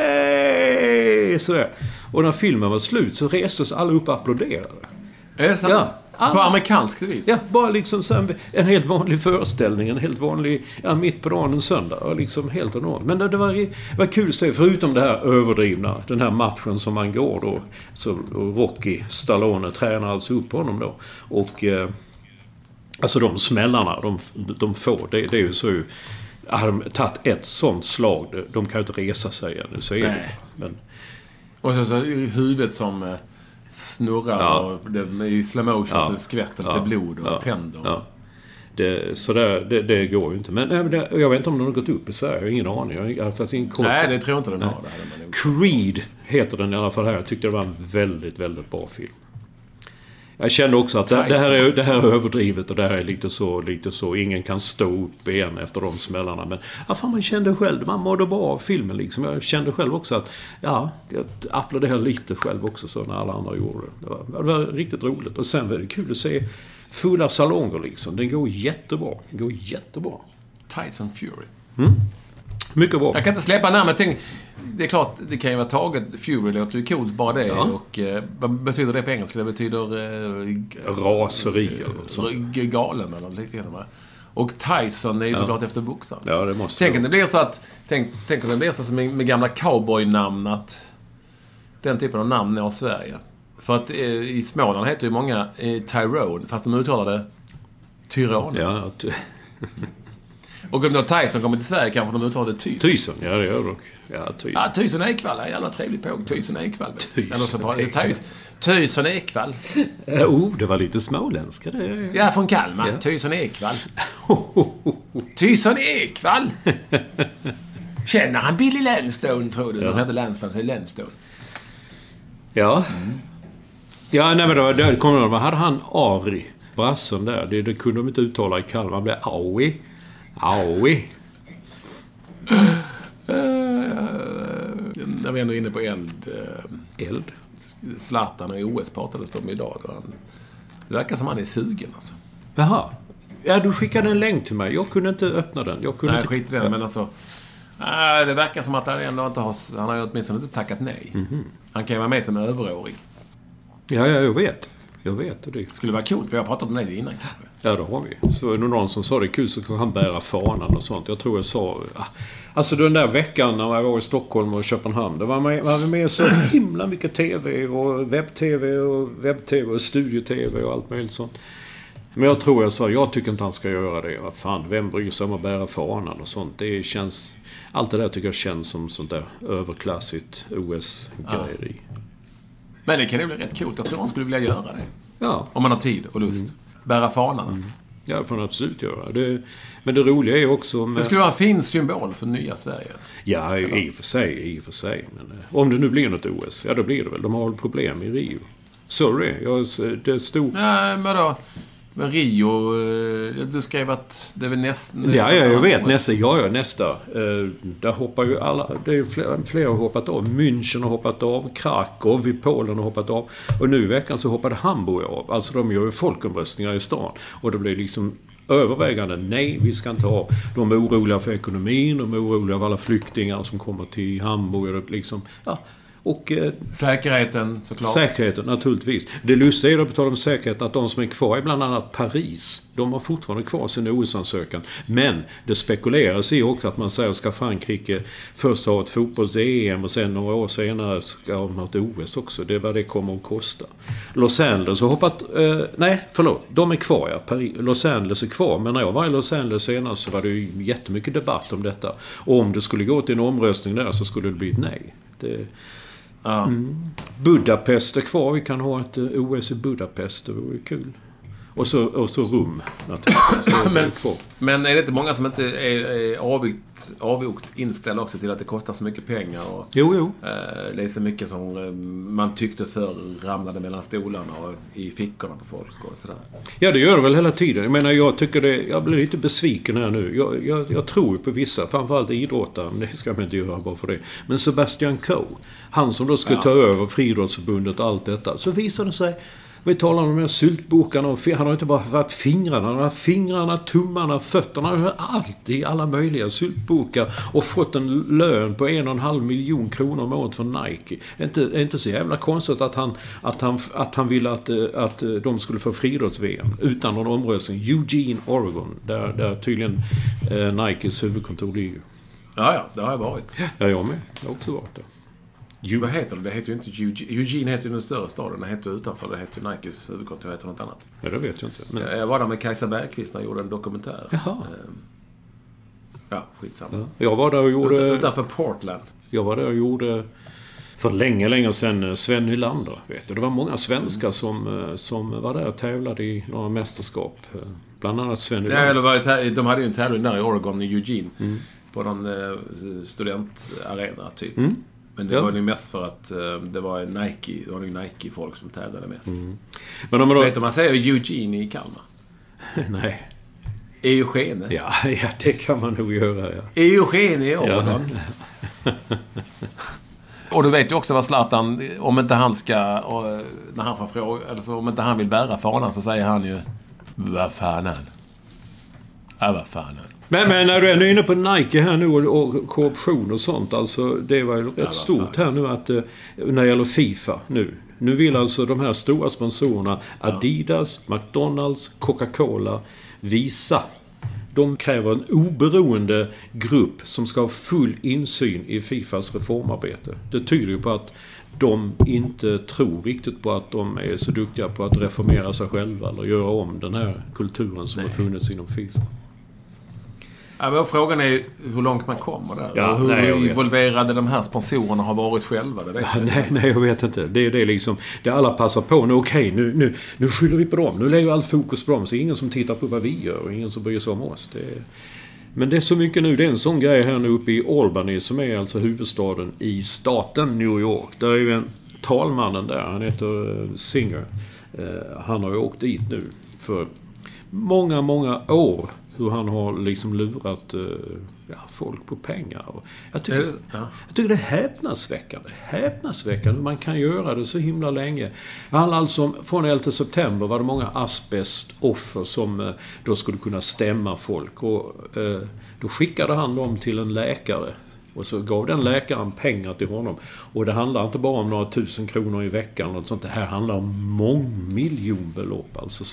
yay! Sådär. Och när filmen var slut så restes alla upp och applåderade. Är det sant? Ja. På amerikanskt vis? Ja, bara liksom så en helt vanlig föreställning. En helt vanlig, mitt på dagen en söndag. Och liksom helt enormt. Men det var kul att se, förutom det här överdrivna, den här matchen som man går då. Så Rocky Stallone tränar alltså upp honom då. Och alltså de smällarna de får, det är ju så ju, har de tagit ett sånt slag, de kan ju inte resa sig igen. Så är det. Men, och så huvudet som snurrar och det i slow motion så skvätter lite blod och tänder. Ja. Det går ju inte. Men jag vet inte om den har gått upp i Sverige. Jag har ingen aning. Nej, det tror jag inte den har. Creed heter den i alla fall här. Jag tyckte det var en väldigt, väldigt bra film. Jag kände också att det här är överdrivet och det här är lite så ingen kan stå upp igen efter de smällarna. Men man kände själv, man mådde bra av filmen liksom. Jag kände själv också att jag applåderade lite själv också så när alla andra gjorde det. Det var riktigt roligt. Och sen var det kul att se fulla salonger liksom. Den går jättebra. Tyson Fury. Mycket bra. Jag kan inte släppa namnet. Det är klart, det kan ju vara taget. Fury låter ju coolt, bara det. Ja. Och vad betyder det på engelska? Det betyder raseri eller galen eller liknande. Och Tyson är ju såklart efter boxaren. Ja, det måste. Tänk om det blir så att tänk om det blir så som med gamla cowboy-namn, att den typen av namn är av Sverige. För att i Småland heter ju många Tyrone, fast de uttalade Tyrone. Ja, och om då Tyson kommer till Sverige kanske de uttalade Tyson. Tyson, ja det gör dock. Ja, Tyson. Ja, Tyson Ekvall är jävla trevligt på. Tyson Ekvall. Tyson Ekvall. Det var lite småländska det. Ja, från Kalmar. Ja. Tyson Ekvall. Tyson Ekvall. Känner han Billy Landstone, tror du? Ja. De säger inte Landstone, säger Landstone. Ja. Ja, nej men då kommer de. Vad hade han Ari? Brassen där. Det kunde de inte uttala i Kalmar. Han blev Aui. När vi ändå är inne på eld. Zlatan och OS pratades de idag. Det verkar som han är sugen alltså. Jaha. Ja, du skickade en länk till mig. Jag kunde inte öppna den. Nej, skit i den. Men alltså, det verkar som att han ändå inte har... Han har ju åtminstone inte tackat nej. Mm-hmm. Han kan ju vara med som överårig. Ja, jag vet. Det skulle vara coolt, för jag har pratat om det innan. Ja, det har vi. Så är det någon som sa det är kul så kan han bära fanan och sånt. Jag tror jag sa... Alltså den där veckan när jag var i Stockholm och Köpenhamn, det var med så himla mycket tv och webb-tv och studio-tv och allt möjligt sånt. Men jag tror jag sa, jag tycker inte han ska göra det. Vad fan, vem bryr sig om att bära fanan och sånt? Det känns... Allt det där tycker jag känns som sånt där överklassigt OS-grejeri. Men det kan ju bli rätt coolt. Jag tror man skulle vilja göra det. Ja. Om man har tid och lust. Bära fanan alltså. Ja, det får man absolut göra. Men det roliga är också... Det skulle vara en fin symbol för nya Sverige. Ja, i och för sig. Men om det nu blir något OS, ja då blir det väl. De har väl problem i Rio. Sorry, det stod... Nej, men då... Men Rio, du skrev att det är väl nästa... Ja, jag vet. Nästa. Där hoppar ju alla... Det är flera har hoppat av. München har hoppat av. Krakow i Polen har hoppat av. Och nu i veckan så hoppade Hamburg av. Alltså de gör ju folkomröstningar i stan. Och det blir liksom övervägande. Nej, vi ska inte ha... De är oroliga för ekonomin. De är oroliga av alla flyktingar som kommer till Hamburg. Och liksom... Ja. Och säkerheten såklart. Säkerheten naturligtvis. Det lustiga är att betala om säkerhet att de som är kvar i bland annat Paris, de har fortfarande kvar sin OS-ansökan. Men det spekuleras i också att man säger ska Frankrike först ha ett fotbolls-EM och sen några år senare ska ha ett OS också. Det är vad det kommer att kosta. Los Angeles har hoppat... de är kvar. Ja. Los Angeles är kvar. Men när jag var i Los Angeles senast så var det ju jättemycket debatt om detta. Och om det skulle gå till en omröstning där så skulle det bli ett nej. Budapest är kvar. Vi kan ha ett OS i Budapest. Det vore kul. Och så rum, naturligtvis. Men är det inte många som inte är avvokt inställda också till att det kostar så mycket pengar? Och, jo. Det är så mycket som man tyckte förr ramlade mellan stolarna och i fickorna på folk och sådär. Ja, det gör det väl hela tiden. Jag menar, jag blir lite besviken här nu. Jag tror på vissa, framförallt idrottaren, det ska man inte göra bara för det. Men Sebastian Coe, han som då skulle ta över Friidrottsförbundet och allt detta, så visade det sig. Vi talar om de här syltburkarna och han har inte bara varit fingrarna, tummarna, fötterna, allt i alla möjliga syltburkar och fått en lön på 1,5 miljon kronor om året från Nike. Inte så jävla konstigt att han ville att de skulle få friidrotts-VM utan någon omröstning. Eugene, Oregon, där tydligen Nikes huvudkontor ligger. Ja, det har jag varit. Ja, jag med. Jag har också varit där. Vad heter det? Det heter ju inte Eugene heter ju den större staden. Det heter utanför. Det heter ju Nikes huvudkontor. Det heter något annat. Ja, det vet jag inte. Men... Jag var där med Kajsa Bergqvist när jag gjorde en dokumentär. Jaha. Ja, skitsamma. Ja. Jag var där och gjorde... Utanför Portland. Jag var där och gjorde... För länge sedan Sven Nylander, vet du. Det var många svenskar som var där och tävlade i några mästerskap. Bland annat Sven Nylander. De hade ju en tävling där i Oregon, i Eugene. På någon studentarena, typ. Men det var ju mest för att det var Nike-folk som tävlade mest. Men om man då... Vet du man säger Eugene i Kalmar? Nej. Eugene? Ja, det kan man nog göra, ja. Eugene i Oregon. Ja. Och du vet ju också vad Zlatan, om inte han ska, när han får fråga, alltså om inte han vill bära fanan så säger han ju vad fan är vad fan är. Men när du är inne på Nike här nu och korruption och sånt, alltså det var ju rätt stort här nu att när det gäller FIFA nu vill alltså de här stora sponsorerna Adidas, McDonalds, Coca-Cola, Visa. De kräver en oberoende grupp som ska ha full insyn i FIFAs reformarbete. Det tyder ju på att de inte tror riktigt på att de är så duktiga på att reformera sig själva eller göra om den här kulturen som har funnits inom FIFA. Ja, men frågan är hur långt man kommer där. Ja, och hur involverade de här sponsorerna har varit själva. Det vet nej, jag vet inte. Det är liksom, det alla passar på. Nu skyller vi på dem. Nu lägger allt fokus på dem. Så ingen som tittar på vad vi gör och ingen som bryr sig om oss. Men det är så mycket nu. Det är en sån grej här nu uppe i Albany som är alltså huvudstaden i staten New York. Där är ju en talmannen där. Han heter Singer. Han har ju åkt dit nu för många år. Hur han har liksom lurat folk på pengar. Jag tycker det är häpnadsväckande hur man kan göra det så himla länge. Det handlar alltså om, från 11 september var det många asbestoffer som då skulle kunna stämma folk. Och då skickade han dem till en läkare. Och så gav den läkaren pengar till honom. Och det handlar inte bara om några 1000 kronor i veckan eller något sånt. Det här handlar om mångmiljonbelopp. Alltså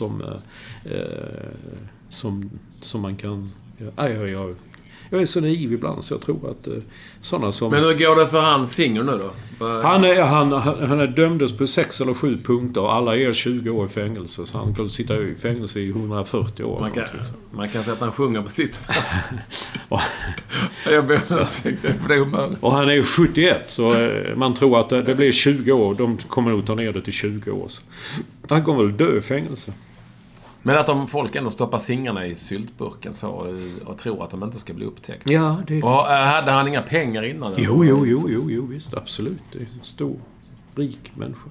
som man kan... Jag är så naiv ibland så jag tror att sådana som... Men hur går det för han Singer nu då? Han är dömdes på 6 eller 7 punkter och alla är 20 år i fängelse. Så han kan sitta i fängelse i 140 år. Man kan säga att han sjunger på sista platsen. Jag ber om ursäkt på det humöret. Och han är 71 så man tror att det blir 20 år. De kommer nog ta ner det till 20 år. Så. Han kommer väl dö i fängelse. Men att om folk ändå stoppar singarna i syltburken så och tror att de inte ska bli upptäckta. Ja, det... Och hade han inga pengar innan? Jo, visst, absolut. Det är en stor, rik människa.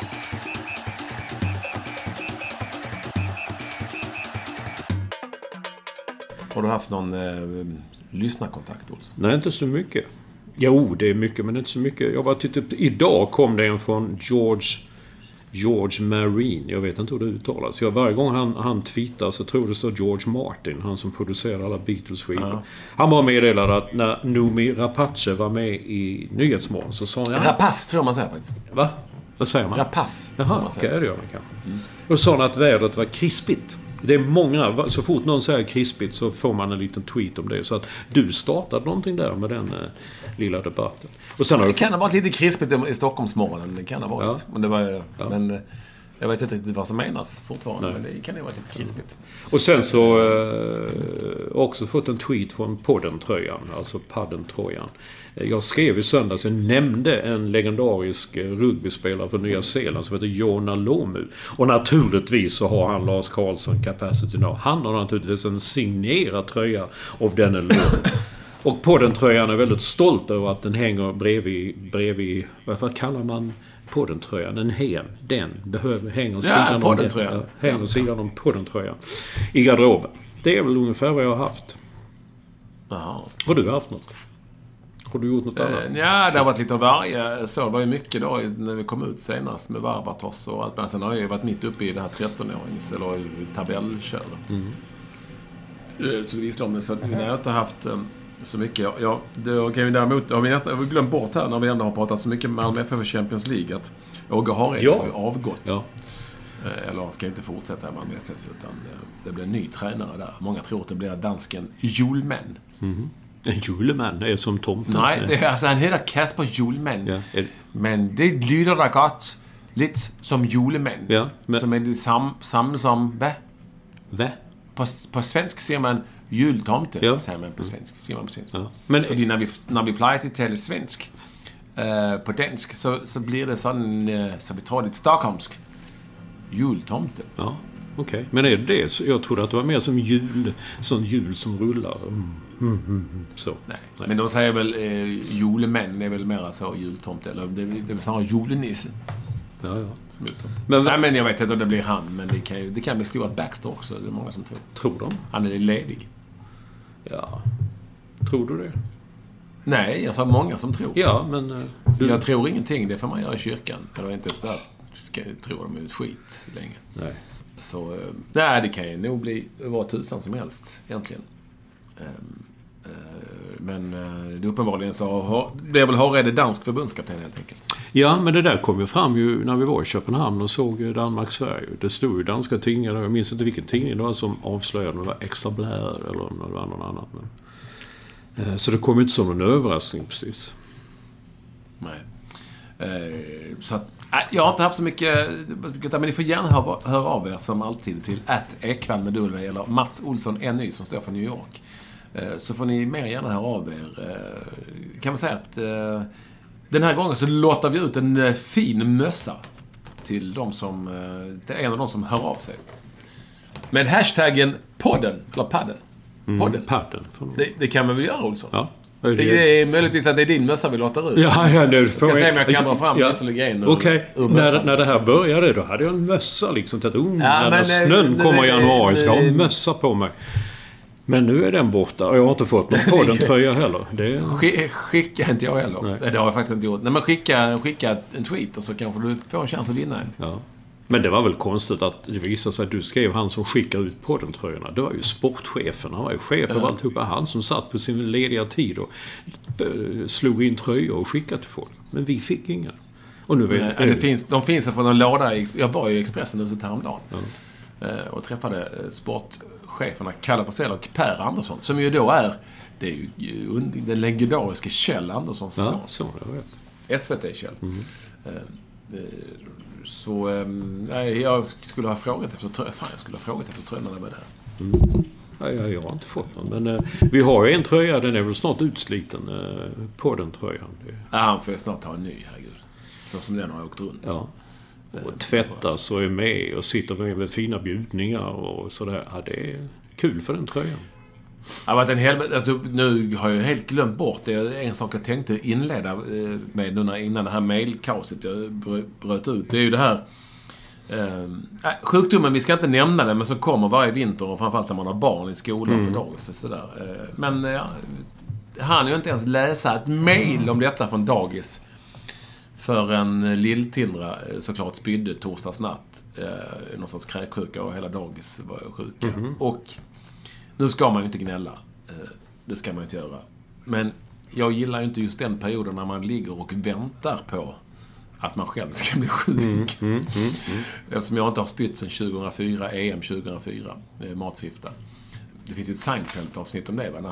Har du haft någon lyssnarkontakt också? Nej, inte så mycket. Jo, det är mycket, men inte så mycket. Jag bara tittade, idag kom det en från George Marine. Jag vet inte hur det uttalas. Varje gång han tweetar så tror det står George Martin, han som producerar alla Beatles-skivor. Ja. Han var meddelad att när Noomi Rapace var med i Nyhetsmorgon så sa han... Rapace tror man säger faktiskt. Va? Vad säger man? Rapace. Jaha, okej, det gör man kanske. Då sa han att vädret var krispigt. Det är många, så fort någon säger krispigt så får man en liten tweet om det. Så att du startade någonting där med den lilla debatten. Och sen det kan ha varit lite krispigt i Stockholmsmorgonen. Det kan ha varit. Ja. Men det var... Men Jag vet inte riktigt vad som menas fortfarande, men det kan ju vara lite krispigt. Och sen så också fått en tweet från Podden-tröjan, alltså Padden-tröjan. Jag skrev i söndags, jag nämnde en legendarisk rugbyspelare från Nya Zeeland som heter Jona Lomu. Och naturligtvis så har han Lars Karlsson Capacity Now. Han har naturligtvis en signerad tröja av denne Lomu. Och Podden-tröjan är väldigt stolt över att den hänger bredvid vad kallar man Podden-tröjan? En hen. Den hänger sidan om Podden-tröjan i garderoben. Det är väl ungefär vad jag har haft. Jaha. Har du haft något? Har du gjort något annat? Ja, det har varit lite av varje. Så det var ju mycket då när vi kom ut senast med Barbatos och allt. Men sen har jag ju varit mitt uppe i det här 13-årings eller tabellköret. Så vi slår om det. Så när jag inte haft så mycket. Ja, det kan ju däremot har vi nästan glömt bort här när vi ändå har pratat så mycket med Malmö FF och Champions League att Åge Hareide har ju avgått. Ja. Eller han ska inte fortsätta i Malmö FF utan det blir en ny tränare där. Många tror att det blir dansken Julman. En Julman är som tomten. Nej, det är, alltså, han heter Kasper Julman. Ja. Men det lyder da godt lidt som Julman. Ja, men... Som är det samme som... Hvad? På svensk siger man jultomte, ja. Siger man på svensk. Ja. Men fordi når vi plejer til at tale svensk på dansk, så blir det sådan, så vi tror det är stockholmsk jultomte. Ja, okej. Men är det så? Jag trodde att det var mer som jul, sån jul som rullar. Så. Nej. Men de säger väl julemän är väl mer så jultomte, eller det är väl snarare julenisse. Ja. Som jultomte. Men jag vet inte om det blir han, men det kan bli Stuart Baxter också, det är många som tror. Tror de? Han är ledig. Ja. Tror du det? Nej, jag sa många som tror. Ja, men... Jag tror ingenting, det får man göra i kyrkan. Eller inte ens där tror de är ett skit länge. Nej. Så, nej, det kan ju nog bli vad tusan som helst, egentligen. Men det uppenbarligen så blev väl Hareide dansk förbundskapten helt enkelt. Ja, men det där kom ju fram ju när vi var i Köpenhamn och såg Danmark-Sverige. Det stod ju danska tidningar, jag minns inte vilken tidning det var som avslöjade, det var Extra Bladet eller om det var någon annan. Men, så det kom inte som en överraskning precis. Nej. Så att, jag har inte haft så mycket, men ni får gärna höra av er som alltid till @ekvall eller Mats Olsson NY som står för New York. Så får ni mer gärna höra av er. Kan man säga att den här gången så låter vi ut en fin mössa till de som, till en av de som hör av sig. Med hashtaggen podden, eller padden. Podden. Padden. Det kan man väl göra, Olsson? Ja. Det är möjligtvis att det är din mössa vi låter ut. Ja, nu får jag se om jag kan dra fram ytterligare en. Okej, när det här började då hade jag en mössa liksom. När snön kommer i januari ska jag ha en mössa på mig. Men nu är den borta och jag har inte fått någon Podden-tröja heller. Skicka inte jag heller. Nej. Det har jag faktiskt inte gjort. Nej, men skicka en tweet och så kanske du får en chans att vinna en. Ja. Men det var väl konstigt att det visade sig att du skrev han som skickar ut Podden-tröjorna. Det var ju sportchefen. Han var ju chef för alltihopa. Han som satt på sin lediga tid och slog in tröjor och skickade till folk. Men vi fick inga. Och nu de finns på någon låda. Jag var i Expressen huset häromdagen. Och träffade sportcheferna Kalle Forsell och Per Andersson. Som ju då det är ju den legendariska Kjell Andersson. Ja, så det var SVT-Kjell. Så jag skulle ha frågat efter tröjorna med det här. Jag har inte fått någon. Men vi har ju en tröja, den är väl snart utsliten på den tröjan. Ja, han får ju snart ha en ny, herregud. Så som den har åkt runt. Ja. Och tvättas och är med och sitter med fina bjudningar och sådär. Ja, det är kul för den tröjan. Nu har jag helt glömt bort det. En sak jag tänkte inleda med nu innan det här mailkaoset jag bröt ut. Det är ju det här sjukdomen, vi ska inte nämna det, men som kommer varje vinter och framförallt när man har barn i skolan på dagis och sådär. Men han ju inte ens läsa ett mail om detta från dagis för en lilltindra såklart spydde torsdagsnatt någon sorts kräksjuka och hela dagis var sjuka. Och nu ska man ju inte gnälla. Det ska man ju inte göra. Men jag gillar ju inte just den perioden när man ligger och väntar på att man själv ska bli sjuk. Eftersom jag inte har spytt sedan 2004, EM 2004, matfifta. Det finns ju ett Seinfeld-avsnitt om det, va?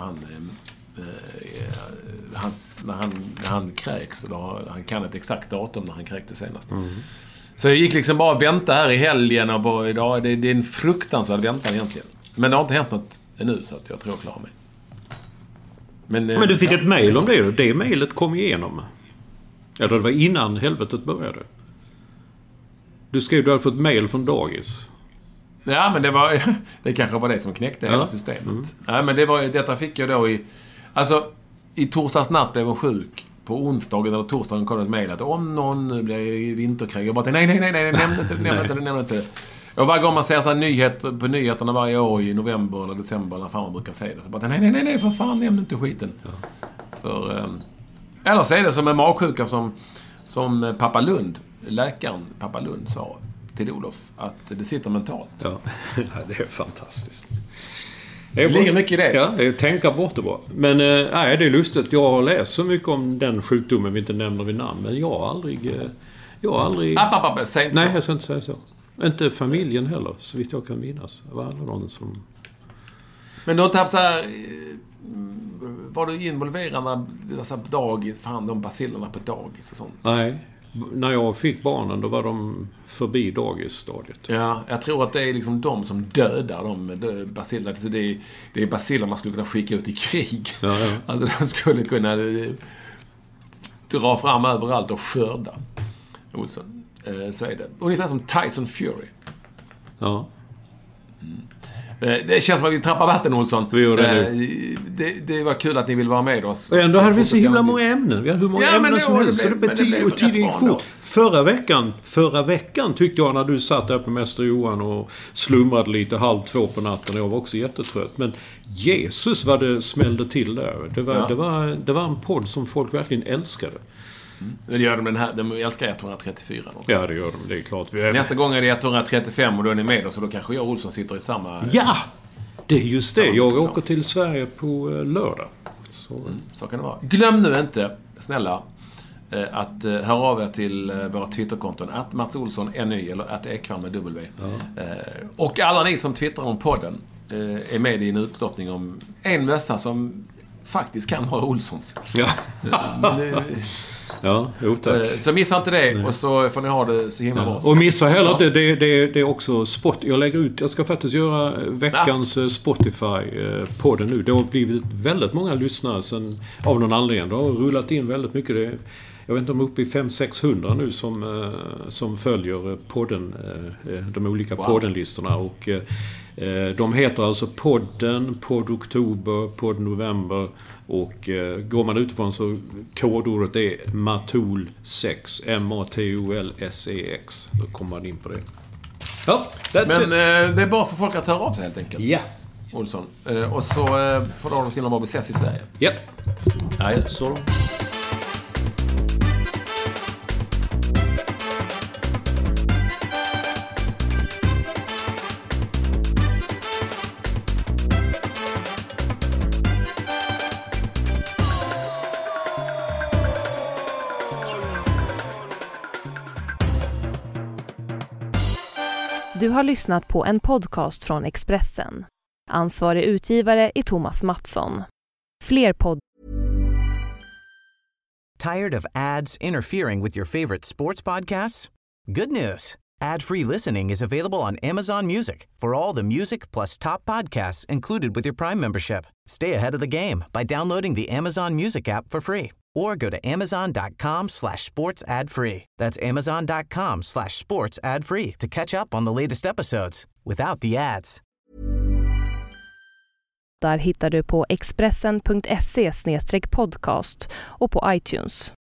När han kräks, och han kan ett exakt datum när han kräkte senast. Så jag gick liksom bara och väntade här i helgen och bara idag. Det är en fruktansvärd väntan egentligen. Men det har inte hänt något ännu så att jag tror jag klarar mig. Men du fick ett mejl om det och det mejlet kom igenom. Eller det var innan helvetet började. Du skrev du hade fått mejl från dagis. Ja, men det kanske var det som knäckte hela systemet. Ja, men detta fick jag då i torsdags natt blev jag sjuk. På onsdagen eller torsdagen kom det ett mejl att om någon nu blir i vinterkrig. Jag bara nej, nämn inte. Och varje gång man ser så här nyheter på nyheterna varje år i november eller december när fan man brukar säga det. Så bara nej, för fan, nämn inte skiten. Ja. För, eller så är det som en magsjuka som pappa Lund, läkaren pappa Lund sa till Olof att det sitter mentalt. Ja, det är fantastiskt. Det ligger mycket i det. Ja, det är tänka bort det bara. Men det är lustigt. Jag har läst så mycket om den sjukdomen vi inte nämner vid namn. Men jag har aldrig... Säg inte nej, så. jag ska inte säga så. Inte familjen heller, så vitt jag kan minnas. Det var aldrig någon som... Men du har inte haft så här... Var du involverad när det var så här dagis? Fan, de bacillerna på dagis och sånt? Nej. När jag fick barnen, då var de förbi dagisstadiet. Ja, jag tror att det är liksom de som dödar de bacillerna. Alltså det är baciller man skulle kunna skicka ut i krig. Ja. Alltså de skulle kunna dra fram överallt och skörda. Olsson. Så är det. Ungefär som Tyson Fury. Ja. Det känns som att vi trappar vatten, Olsson. Vi gör det var kul att ni vill vara med oss. Och ändå hade vi så himla många ämnen. Vi hade hur många ämnen som helst. Tiden gick fort. Förra veckan tyckte jag när du satt där på Mäster Johan och slumrade lite 1:30 på natten. Jag var också jättetrött. Men Jesus vad det smällde till där. Det var en podd som folk verkligen älskade. Det gör de älskar 134 också. Ja, det gör de. Det är klart. Nästa gång är det 135 och då är ni med oss. Så då kanske jag och Olsson sitter i samma... Ja! Det är just det. Jag åker till Sverige på lördag. Så kan det vara. Glöm nu inte, snälla, att höra av er till våra Twitterkonton @Mats Olsson NY eller @Ekvall med W. Ja. Och alla ni som twittrar om podden är med i en utlottning om en mössa som faktiskt kan vara Olssons. Ja. Ja, tack. Så missa inte det. Nej. Och så får ni ha det så himla bra. Och missa heller inte, det är också jag ska faktiskt göra veckans Spotify-podden nu. Det har blivit väldigt många lyssnare sen, av någon anledning. Det har rullat in väldigt mycket. Jag vet inte om uppe i 500-600 nu som följer podden, de olika poddenlistorna. Och de heter alltså podden, podd oktober, podd november. Och går man utifrån så kodordet är MATOL6 MATOLSEX. Då kommer man in på det. Ja, men det är bara för folk att höra av sig helt enkelt. Ja. Olsson. Och så får de se vad vi ses i Sverige. Ja. Ja, så. Du har lyssnat på en podcast från Expressen. Ansvarig utgivare är Thomas Mattsson. Fler Tired of ads interfering with your favorite sports podcasts? Good news. Ad-free listening is available on Amazon Music for all the music plus top podcasts included with your Prime membership. Stay ahead of the game by downloading the Amazon Music app for free or go to amazon.com/sports ad free. That's amazon.com/sports ad free to catch up on the latest episodes without the ads. Där hittar du på expressen.se/podcast och på iTunes.